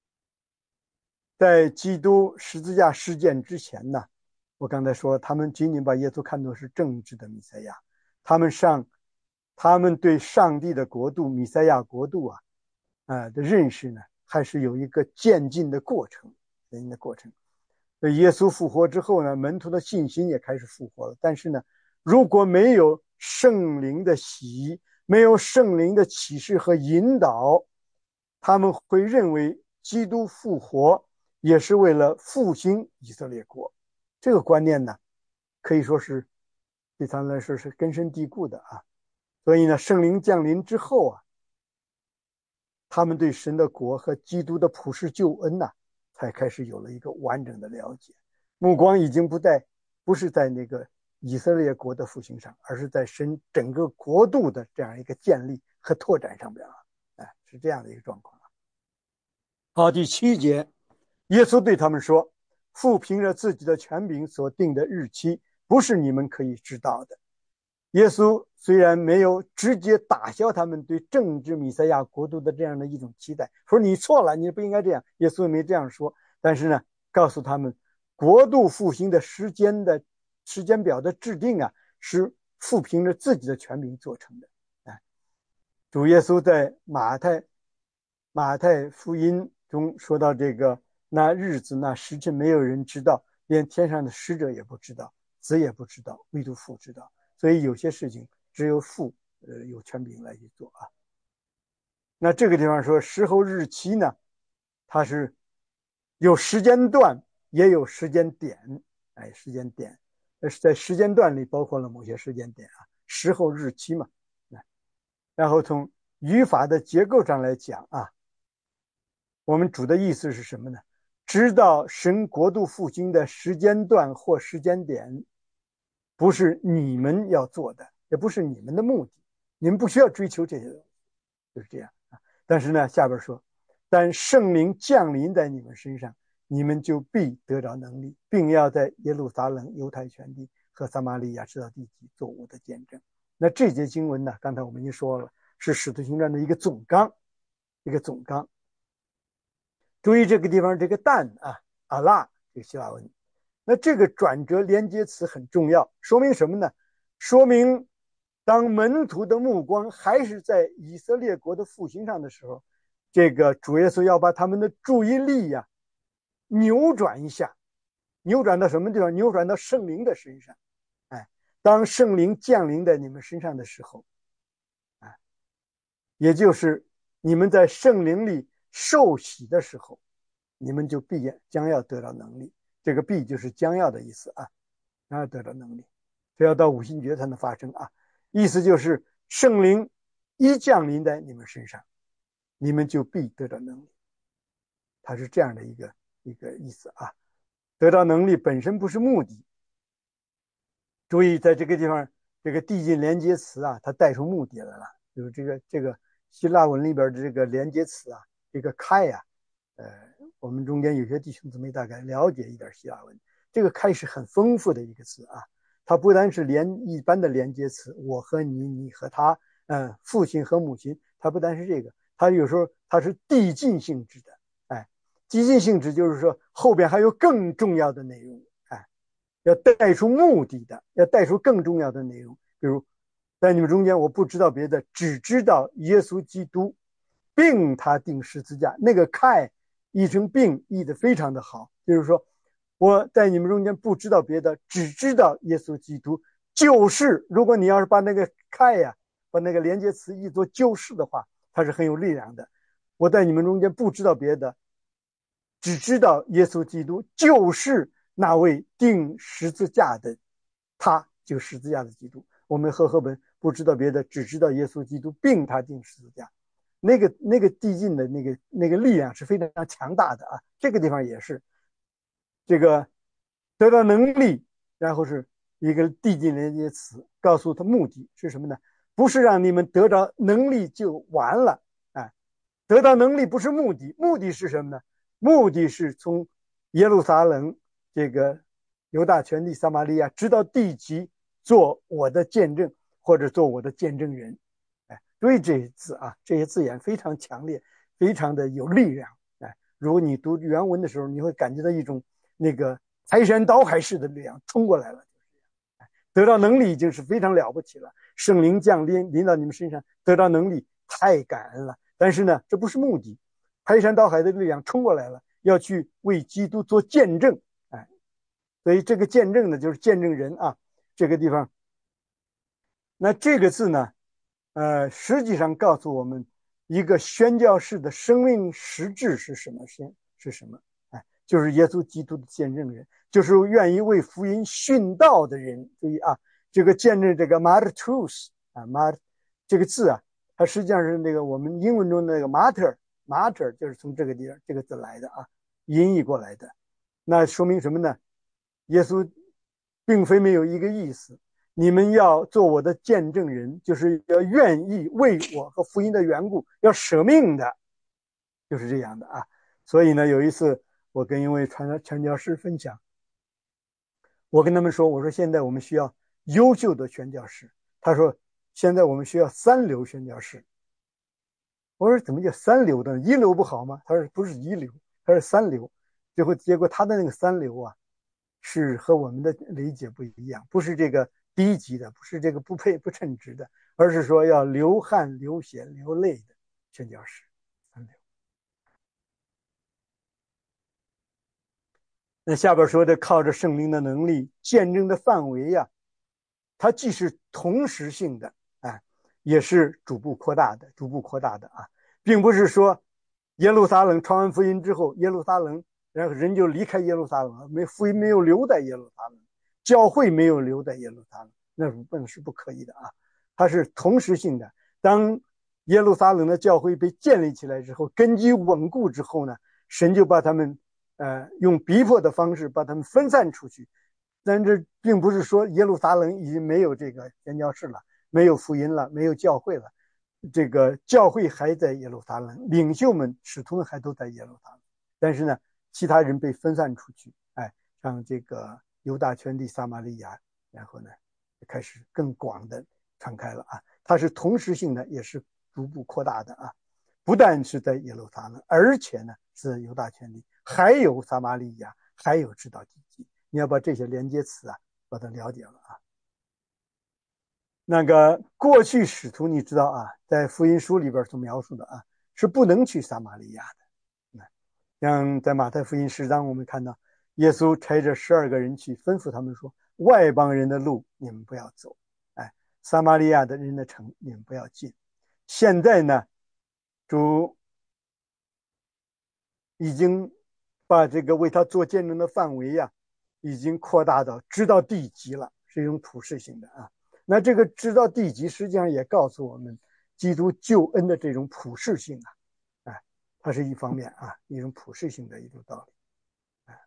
[SPEAKER 1] 在基督十字架事件之前呢，我刚才说他们仅仅把耶稣看作是政治的弥赛亚，他们上他们对上帝的国度弥赛亚国度啊，呃的认识呢，还是有一个渐进的过程，渐进的过程。耶稣复活之后呢，门徒的信心也开始复活了。但是呢，如果没有圣灵的洗，没有圣灵的启示和引导，他们会认为基督复活也是为了复兴以色列国。这个观念呢，可以说是对他们来说是根深蒂固的啊。所以呢，圣灵降临之后啊，他们对神的国和基督的普世救恩呢、啊，才开始有了一个完整的了解。目光已经不在不是在那个以色列国的复兴上，而是在神整个国度的这样一个建立和拓展上边啊，哎，是这样的一个状况。好，第七节，耶稣对他们说：“父凭着自己的权柄所定的日期，不是你们可以知道的。”耶稣虽然没有直接打消他们对政治弥赛亚国度的这样的一种期待，说你错了，你不应该这样。耶稣没这样说，但是呢，告诉他们国度复兴的时间的时间表的制定啊，是父凭着自己的权柄做成的。哎，主耶稣在马太马太福音中说到这个那日子那时辰没有人知道，连天上的使者也不知道，子也不知道，唯独父知道。所以有些事情只有父呃有权柄来去做啊。那这个地方说时候日期呢，它是有时间段也有时间点。哎，时间点那是在时间段里包括了某些时间点啊，时候日期嘛。然后从语法的结构上来讲啊， 我们主的意思是什么呢？知道神国度复兴的时间段或时间点，不是你们要做的，也不是你们的目的，你们不需要追求这些东西，就是这样啊。但是呢，下边说，但圣灵降临在你们身上，你们就必得着能力，并要在耶路撒冷、犹太全地和撒玛利亚直到地极做我的见证。那这节经文呢，刚才我们已经说了，是使徒行传的一个总纲，一个总纲。注意这个地方这个但啊，阿拉这个希腊文，那这个转折连接词很重要，说明什么呢？说明当门徒的目光还是在以色列国的复兴上的时候，这个主耶稣要把他们的注意力呀、啊、扭转一下，扭转到什么地方？扭转到圣灵的身上。哎，当圣灵降临在你们身上的时候，哎，也就是你们在圣灵里受洗的时候，你们就必将要得到能力。这个必就是将要的意思啊，将要得到能力，这要到五旬节才能发生啊。意思就是圣灵一降临在你们身上，你们就必得到能力。它是这样的一个一个意思啊。得到能力本身不是目的。注意在这个地方，这个递进连接词啊，它带出目的来了，就是这个这个希腊文里边的这个连接词啊，这个开呀、啊，呃，我们中间有些弟兄姊妹大概了解一点希腊文，这个开是很丰富的一个词啊，它不单是连一般的连接词，我和你，你和他，嗯、呃，父亲和母亲，它不单是这个，它有时候它是递进性质的，哎，递进性质就是说后边还有更重要的内容。要带出目的的，要带出更重要的内容。比如，在你们中间，我不知道别的，只知道耶稣基督，并他钉十字架。那个开译成并译得非常的好，就是说我在你们中间不知道别的，只知道耶稣基督。就是如果你要是把那个开呀、啊，把那个连接词译作就是的话，它是很有力量的。我在你们中间不知道别的，只知道耶稣基督就是那位钉十字架的，他就十字架的基督。我们和合本不知道别的，只知道耶稣基督并他钉十字架。那个那个递进的那个那个力量是非常强大的啊。这个地方也是，这个得到能力，然后是一个递进连接词，告诉他目的是什么呢？不是让你们得到能力就完了，哎，得到能力不是目的，目的是什么呢？目的是从耶路撒冷这个犹大全地撒玛利亚直到地极做我的见证，或者做我的见证人。哎，注意这些字啊，这些字眼非常强烈，非常的有力量。哎，如果你读原文的时候，你会感觉到一种那个排山倒海式的力量冲过来了。得到能力已经是非常了不起了，圣灵降临临到你们身上，得到能力太感恩了。但是呢，这不是目的，排山倒海的力量冲过来了，要去为基督做见证。哎，所以这个见证呢，就是见证人啊。这个地方，那这个字呢，呃，实际上告诉我们一个宣教士的生命实质是什么？是是什么？哎，就是耶稣基督的见证人，就是愿意为福音殉道的人。注意啊，这个见证这个 martyrs 啊 ，mart 这个字啊，它实际上是那个我们英文中的那个 martyr martyr 就是从这个地方这个字来的啊，音译过来的。那说明什么呢？耶稣并非没有一个意思，你们要做我的见证人，就是要愿意为我和福音的缘故要舍命的，就是这样的啊。所以呢，有一次我跟一位传传教士分享，我跟他们说，我说现在我们需要优秀的宣教士。他说现在我们需要三流宣教士。我说怎么叫三流的？一流不好吗？他说不是一流，他是三流。最后结果他的那个三流啊，是和我们的理解不一样，不是这个低级的，不是这个不配不称职的，而是说要流汗流血流泪的宣教士。三流。那下边说的靠着圣灵的能力，见证的范围呀、啊，它既是同时性的，哎，也是逐步扩大的，逐步扩大的啊，并不是说耶路撒冷传完福音之后，耶路撒冷然后人就离开耶路撒冷了，没福音没有留在耶路撒冷，教会没有留在耶路撒冷，那是不是不可以的啊？它是同时性的。当耶路撒冷的教会被建立起来之后，根基稳固之后呢，神就把他们呃用逼迫的方式把他们分散出去。但这并不是说耶路撒冷已经没有这个宣教士了，没有福音了，没有教会了。这个教会还在耶路撒冷，领袖们、使徒们还都在耶路撒冷，但是呢，其他人被分散出去，哎，让这个犹大全地、撒玛利亚，然后呢，开始更广的传开了啊。它是同时性的，也是逐步扩大的啊。不但是在耶路撒冷，而且呢是犹大全地，还有撒玛利亚，还有直到地极。你要把这些连接词啊，把它了解了啊。那个过去使徒你知道啊，在福音书里边所描述的啊，是不能去撒玛利亚的。像在马太福音十章，我们看到耶稣差着十二个人去，吩咐他们说：外邦人的路你们不要走，哎，撒玛利亚的人的城你们不要进。现在呢，主已经把这个为他做见证的范围呀、啊，已经扩大到直到地极了，是一种普世性的啊。那这个直到地极，实际上也告诉我们基督救恩的这种普世性啊，哎，它是一方面啊，一种普世性的一种道理。哎，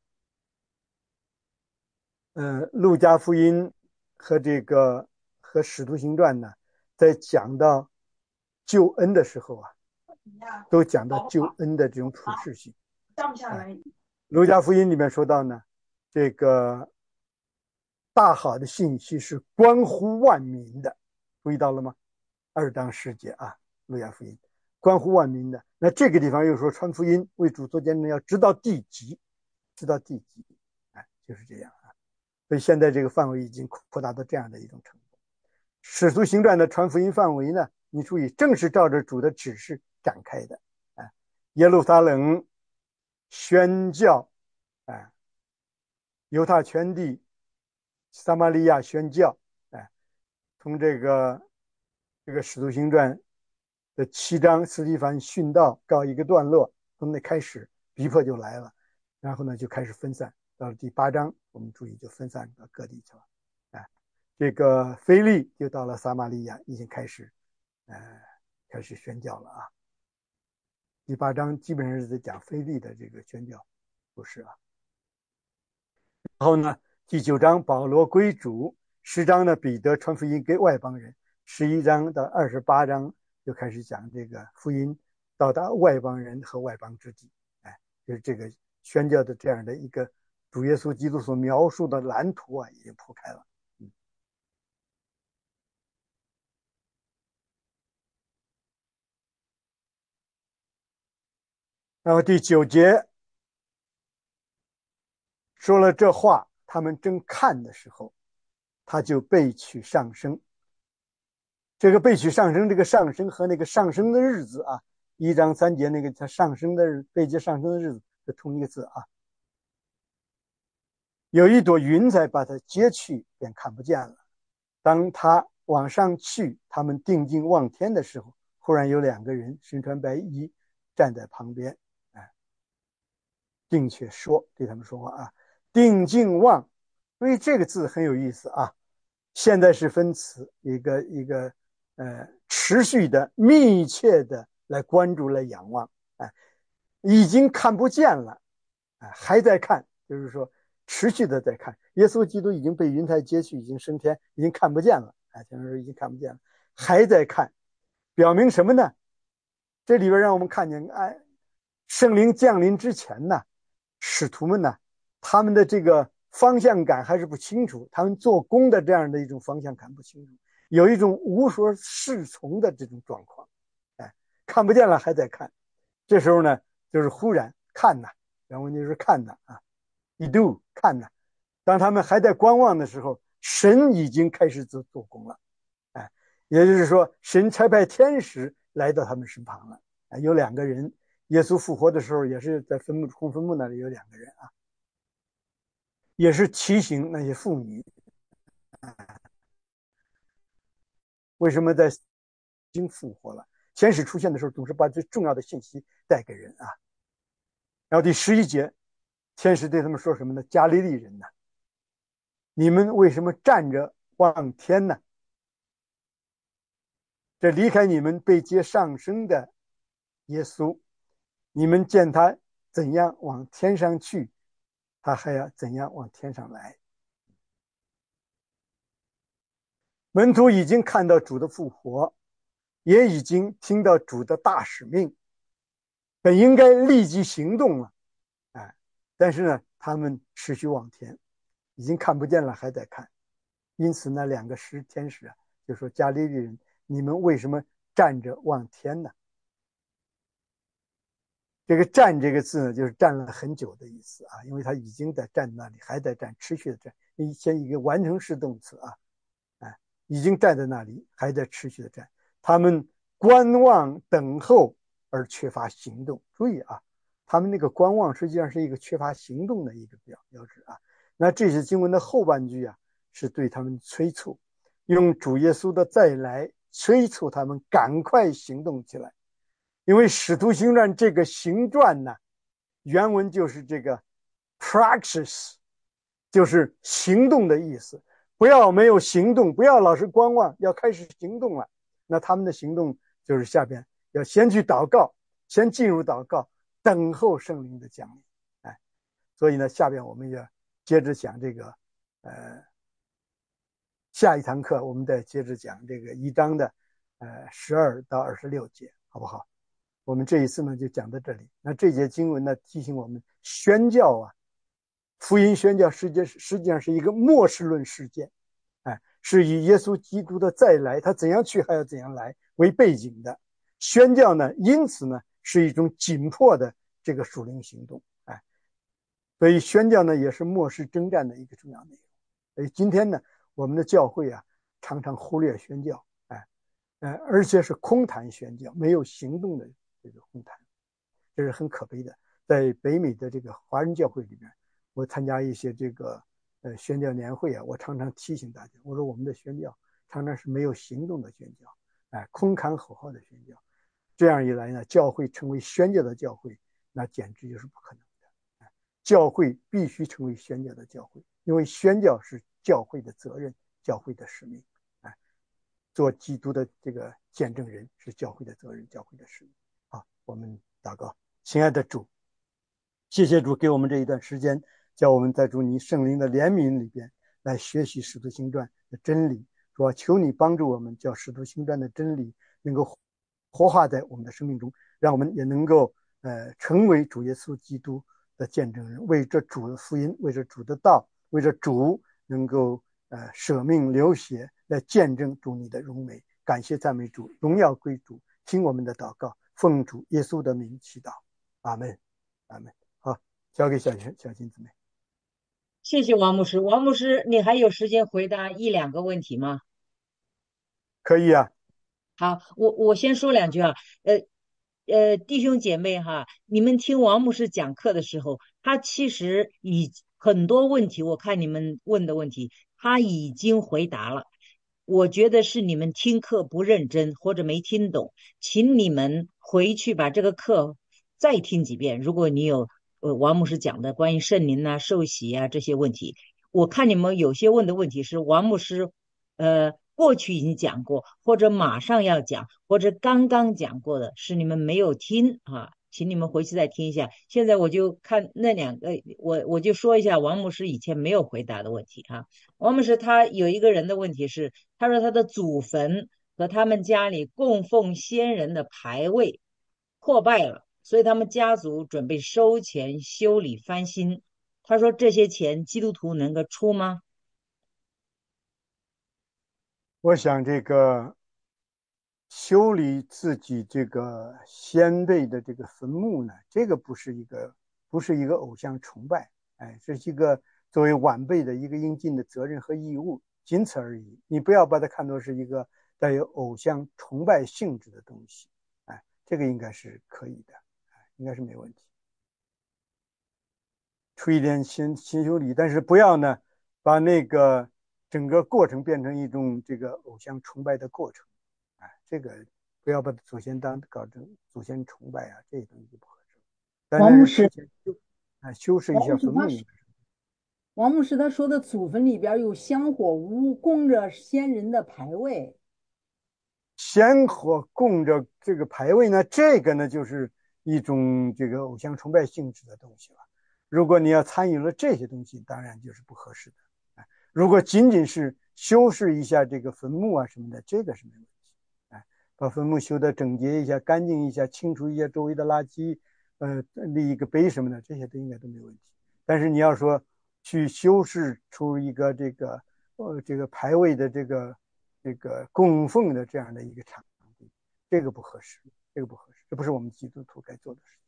[SPEAKER 1] 嗯、呃，路加福音和这个和使徒行传呢，在讲到救恩的时候啊，都讲到救恩的这种普世性。
[SPEAKER 2] 上不下来。
[SPEAKER 1] 路加福音里面说到呢，这个大好的信息是关乎万民的，注意到了吗？二章十节啊，路加福音关乎万民的。那这个地方又说传福音为主做见证要直到地极，直到地极，哎，就是这样啊。所以现在这个范围已经扩大到这样的一种程度。使徒行传的传福音范围呢，你注意，正是照着主的指示展开的。哎，耶路撒冷宣教，哎，犹太全地、撒玛利亚宣教，哎，从这个这个使徒行传的七章，斯蒂凡殉道告一个段落，从那开始逼迫就来了，然后呢就开始分散，到了第八章，我们注意就分散到各地去了。哎，这个腓利就到了撒玛利亚，已经开始，呃，开始宣教了啊。第八章基本上是在讲腓利的这个宣教故事啊。然后呢，第九章保罗归主，十章呢彼得传福音给外邦人，十一章到二十八章就开始讲这个福音到达外邦人和外邦之地，哎，就是这个宣教的这样的一个主耶稣基督所描述的蓝图啊，已经铺开了。嗯，然后第九节说了这话，他们正看的时候，他就被取上升。这个被取上升，这个上升和那个上升的日子啊，一章三节那个他上升的被接上升的日子是同一个字啊。有一朵云彩把他接去，便看不见了。当他往上去，他们定睛望天的时候，忽然有两个人身穿白衣站在旁边，哎，并且说对他们说话啊，定睛望，所以这个字很有意思啊。现在是分词，一个一个呃持续的、密切的来关注、来仰望，哎，已经看不见了，哎，还在看，就是说持续的在看。耶稣基督已经被云彩接去，已经升天，已经看不见了，哎，就是说已经看不见了，还在看，表明什么呢？这里边让我们看见，哎，圣灵降临之前呢，使徒们呢，他们的这个方向感还是不清楚，他们做工的这样的一种方向感不清楚，有一种无所适从的这种状况，哎，看不见了还在看，这时候呢，就是忽然看呐，然后就是看呐啊，一度看呐，当他们还在观望的时候，神已经开始做做工了，哎，也就是说，神差派天使来到他们身旁了，哎，有两个人，耶稣复活的时候也是在坟墓空坟墓那里有两个人啊。也是提醒那些妇女，为什么在已经复活了？天使出现的时候，总是把最重要的信息带给人啊。然后第十一节，天使对他们说什么呢？加利利人呢，你们为什么站着望天呢？ 这离开你们被接上升的耶稣，你们见他怎样往天上去，他还要怎样往天上来。门徒已经看到主的复活，也已经听到主的大使命，本应该立即行动了，哎，但是呢，他们持续往前，已经看不见了，还在看。因此呢，两个使天使啊，就说加利利人，你们为什么站着望天呢？这个站这个字呢，就是站了很久的意思啊，因为他已经在站那里，还在站，持续的站，先一个完成式动词啊，哎，已经站在那里，还在持续的站。他们观望等候而缺乏行动。注意啊，他们那个观望实际上是一个缺乏行动的一个表标志啊。那这些经文的后半句啊，是对他们催促，用主耶稣的再来催促他们赶快行动起来。因为使徒行传这个行传呢，原文就是这个 praxis， 就是行动的意思。不要没有行动，不要老是观望，要开始行动了。那他们的行动就是下边要先去祷告，先进入祷告，等候圣灵的降临。哎，所以呢，下边我们要接着讲这个，呃，下一堂课我们再接着讲这个一章的，呃，十二到二十六节，好不好？我们这一次呢就讲到这里。那这节经文呢提醒我们，宣教啊，福音宣教实际实际上是一个末世论事件，哎，是以耶稣基督的再来，他怎样去还要怎样来为背景的。宣教呢，因此呢是一种紧迫的这个属灵行动，哎，所以宣教呢也是末世征战的一个重要内容。所以今天呢，我们的教会啊常常忽略宣教，哎，呃，而且是空谈宣教，没有行动的这个空谈，这是很可悲的。在北美的这个华人教会里面，我参加一些这个呃宣教年会啊，我常常提醒大家，我说我们的宣教常常是没有行动的宣教，哎，空谈口号的宣教。这样一来呢，教会成为宣教的教会，那简直就是不可能的。哎，教会必须成为宣教的教会，因为宣教是教会的责任，教会的使命。哎，做基督的这个见证人是教会的责任，教会的使命。好，我们祷告。亲爱的主，谢谢主给我们这一段时间，叫我们在主你圣灵的怜悯里边来学习使徒行传的真理。说求你帮助我们，叫使徒行传的真理能够活化在我们的生命中，让我们也能够呃成为主耶稣基督的见证人，为这主的福音，为这主的道，为这主能够呃舍命流血来见证主你的荣美。感谢赞美主，荣耀归主，听我们的祷告，奉主耶稣的名祈祷，阿门，阿门。好，交给小小金姊妹。
[SPEAKER 3] 谢谢王牧师。王牧师，你还有时间回答一两个问题吗？
[SPEAKER 1] 可以啊。
[SPEAKER 3] 好，我我先说两句啊。呃呃，弟兄姐妹哈，你们听王牧师讲课的时候，他其实已很多问题，我看你们问的问题，他已经回答了。我觉得是你们听课不认真或者没听懂，请你们回去把这个课再听几遍。如果你有呃王牧师讲的关于圣灵啊、受洗啊这些问题，我看你们有些问的问题是王牧师呃过去已经讲过，或者马上要讲，或者刚刚讲过的，是你们没有听啊，请你们回去再听一下。现在我就看那两个，我我就说一下王牧师以前没有回答的问题啊。王牧师他有一个人的问题是，他说他的祖坟和他们家里供奉先人的牌位破败了，所以他们家族准备收钱修理翻新。他说这些钱基督徒能够出吗？
[SPEAKER 1] 我想这个修理自己这个先辈的这个坟墓呢，这个不是一个不是一个偶像崇拜，哎，这是一个作为晚辈的一个应尽的责任和义务，仅此而已。你不要把它看作是一个带有偶像崇拜性质的东西，哎，这个应该是可以的，哎，应该是没问题。出一点新新修理，但是不要呢把那个整个过程变成一种这个偶像崇拜的过程。哎，这个不要把祖先当搞成祖先崇拜啊，这东西就不合适。但
[SPEAKER 4] 王牧师，
[SPEAKER 1] 是出钱修啊，修饰一下坟墓应该是。
[SPEAKER 4] 王牧师他说的祖坟里边有香火屋，供着先人的牌位。
[SPEAKER 1] 香火供着这个牌位呢，这个呢就是一种这个偶像崇拜性质的东西了。如果你要参与了这些东西，当然就是不合适的。哎，如果仅仅是修饰一下这个坟墓啊什么的，这个是没问题。哎，把坟墓修得整洁一下、干净一下，清除一下周围的垃圾，呃，立一个碑什么的，这些都应该都没问题。但是你要说去修饰出一个这个呃这个牌位的这个这个供奉的这样的一个场地，这个不合适，这个不合适，这不是我们基督徒该做的事。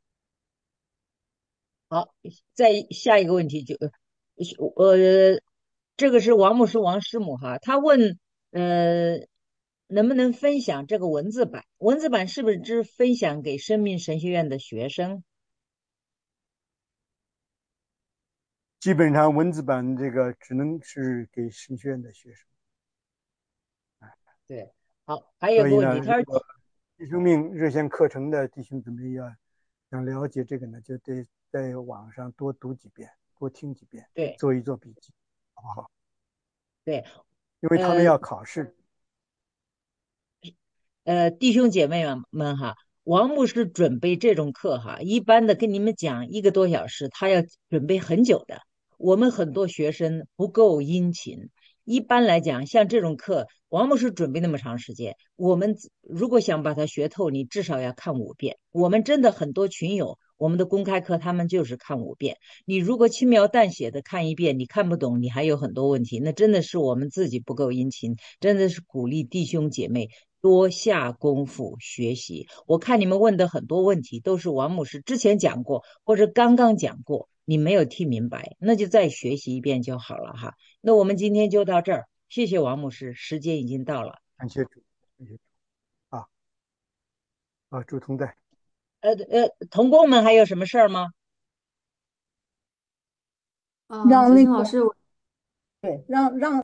[SPEAKER 3] 好，再下一个问题就，呃，这个是王牧师王师母哈，他问，呃，能不能分享这个文字版？文字版是不是只分享给生命神学院的学生？
[SPEAKER 1] 基本上文字版这个只能是给神学院的学生。
[SPEAKER 3] 对，好，还有
[SPEAKER 1] 所以呢，
[SPEAKER 3] 个问题，他说，
[SPEAKER 1] 如果新生命热线课程的弟兄姊妹要想了解这个呢，就得在网上多读几遍，多听几遍，
[SPEAKER 3] 对
[SPEAKER 1] 做一做笔记，好不好？
[SPEAKER 3] 对，
[SPEAKER 1] 因为他们
[SPEAKER 3] 呃
[SPEAKER 1] 要考试。
[SPEAKER 3] 呃，弟兄姐妹们们哈，王牧师准备这种课哈，一般的跟你们讲一个多小时，他要准备很久的。我们很多学生不够殷勤，一般来讲，像这种课，王牧师准备那么长时间，我们如果想把它学透，你至少要看五遍。我们真的很多群友，我们的公开课他们就是看五遍。你如果轻描淡写的看一遍，你看不懂，你还有很多问题，那真的是我们自己不够殷勤，真的是鼓励弟兄姐妹多下功夫学习。我看你们问的很多问题都是王牧师之前讲过，或者刚刚讲过，你没有听明白，那就再学习一遍就好了哈。那我们今天就到这儿，谢谢王牧师，时间已经到了。
[SPEAKER 1] 感谢主，感谢主啊啊，主同在。
[SPEAKER 3] 呃呃，同工们还有什么事儿吗？
[SPEAKER 2] 嗯，
[SPEAKER 4] 让那个
[SPEAKER 2] 子清老师，我
[SPEAKER 4] 对让让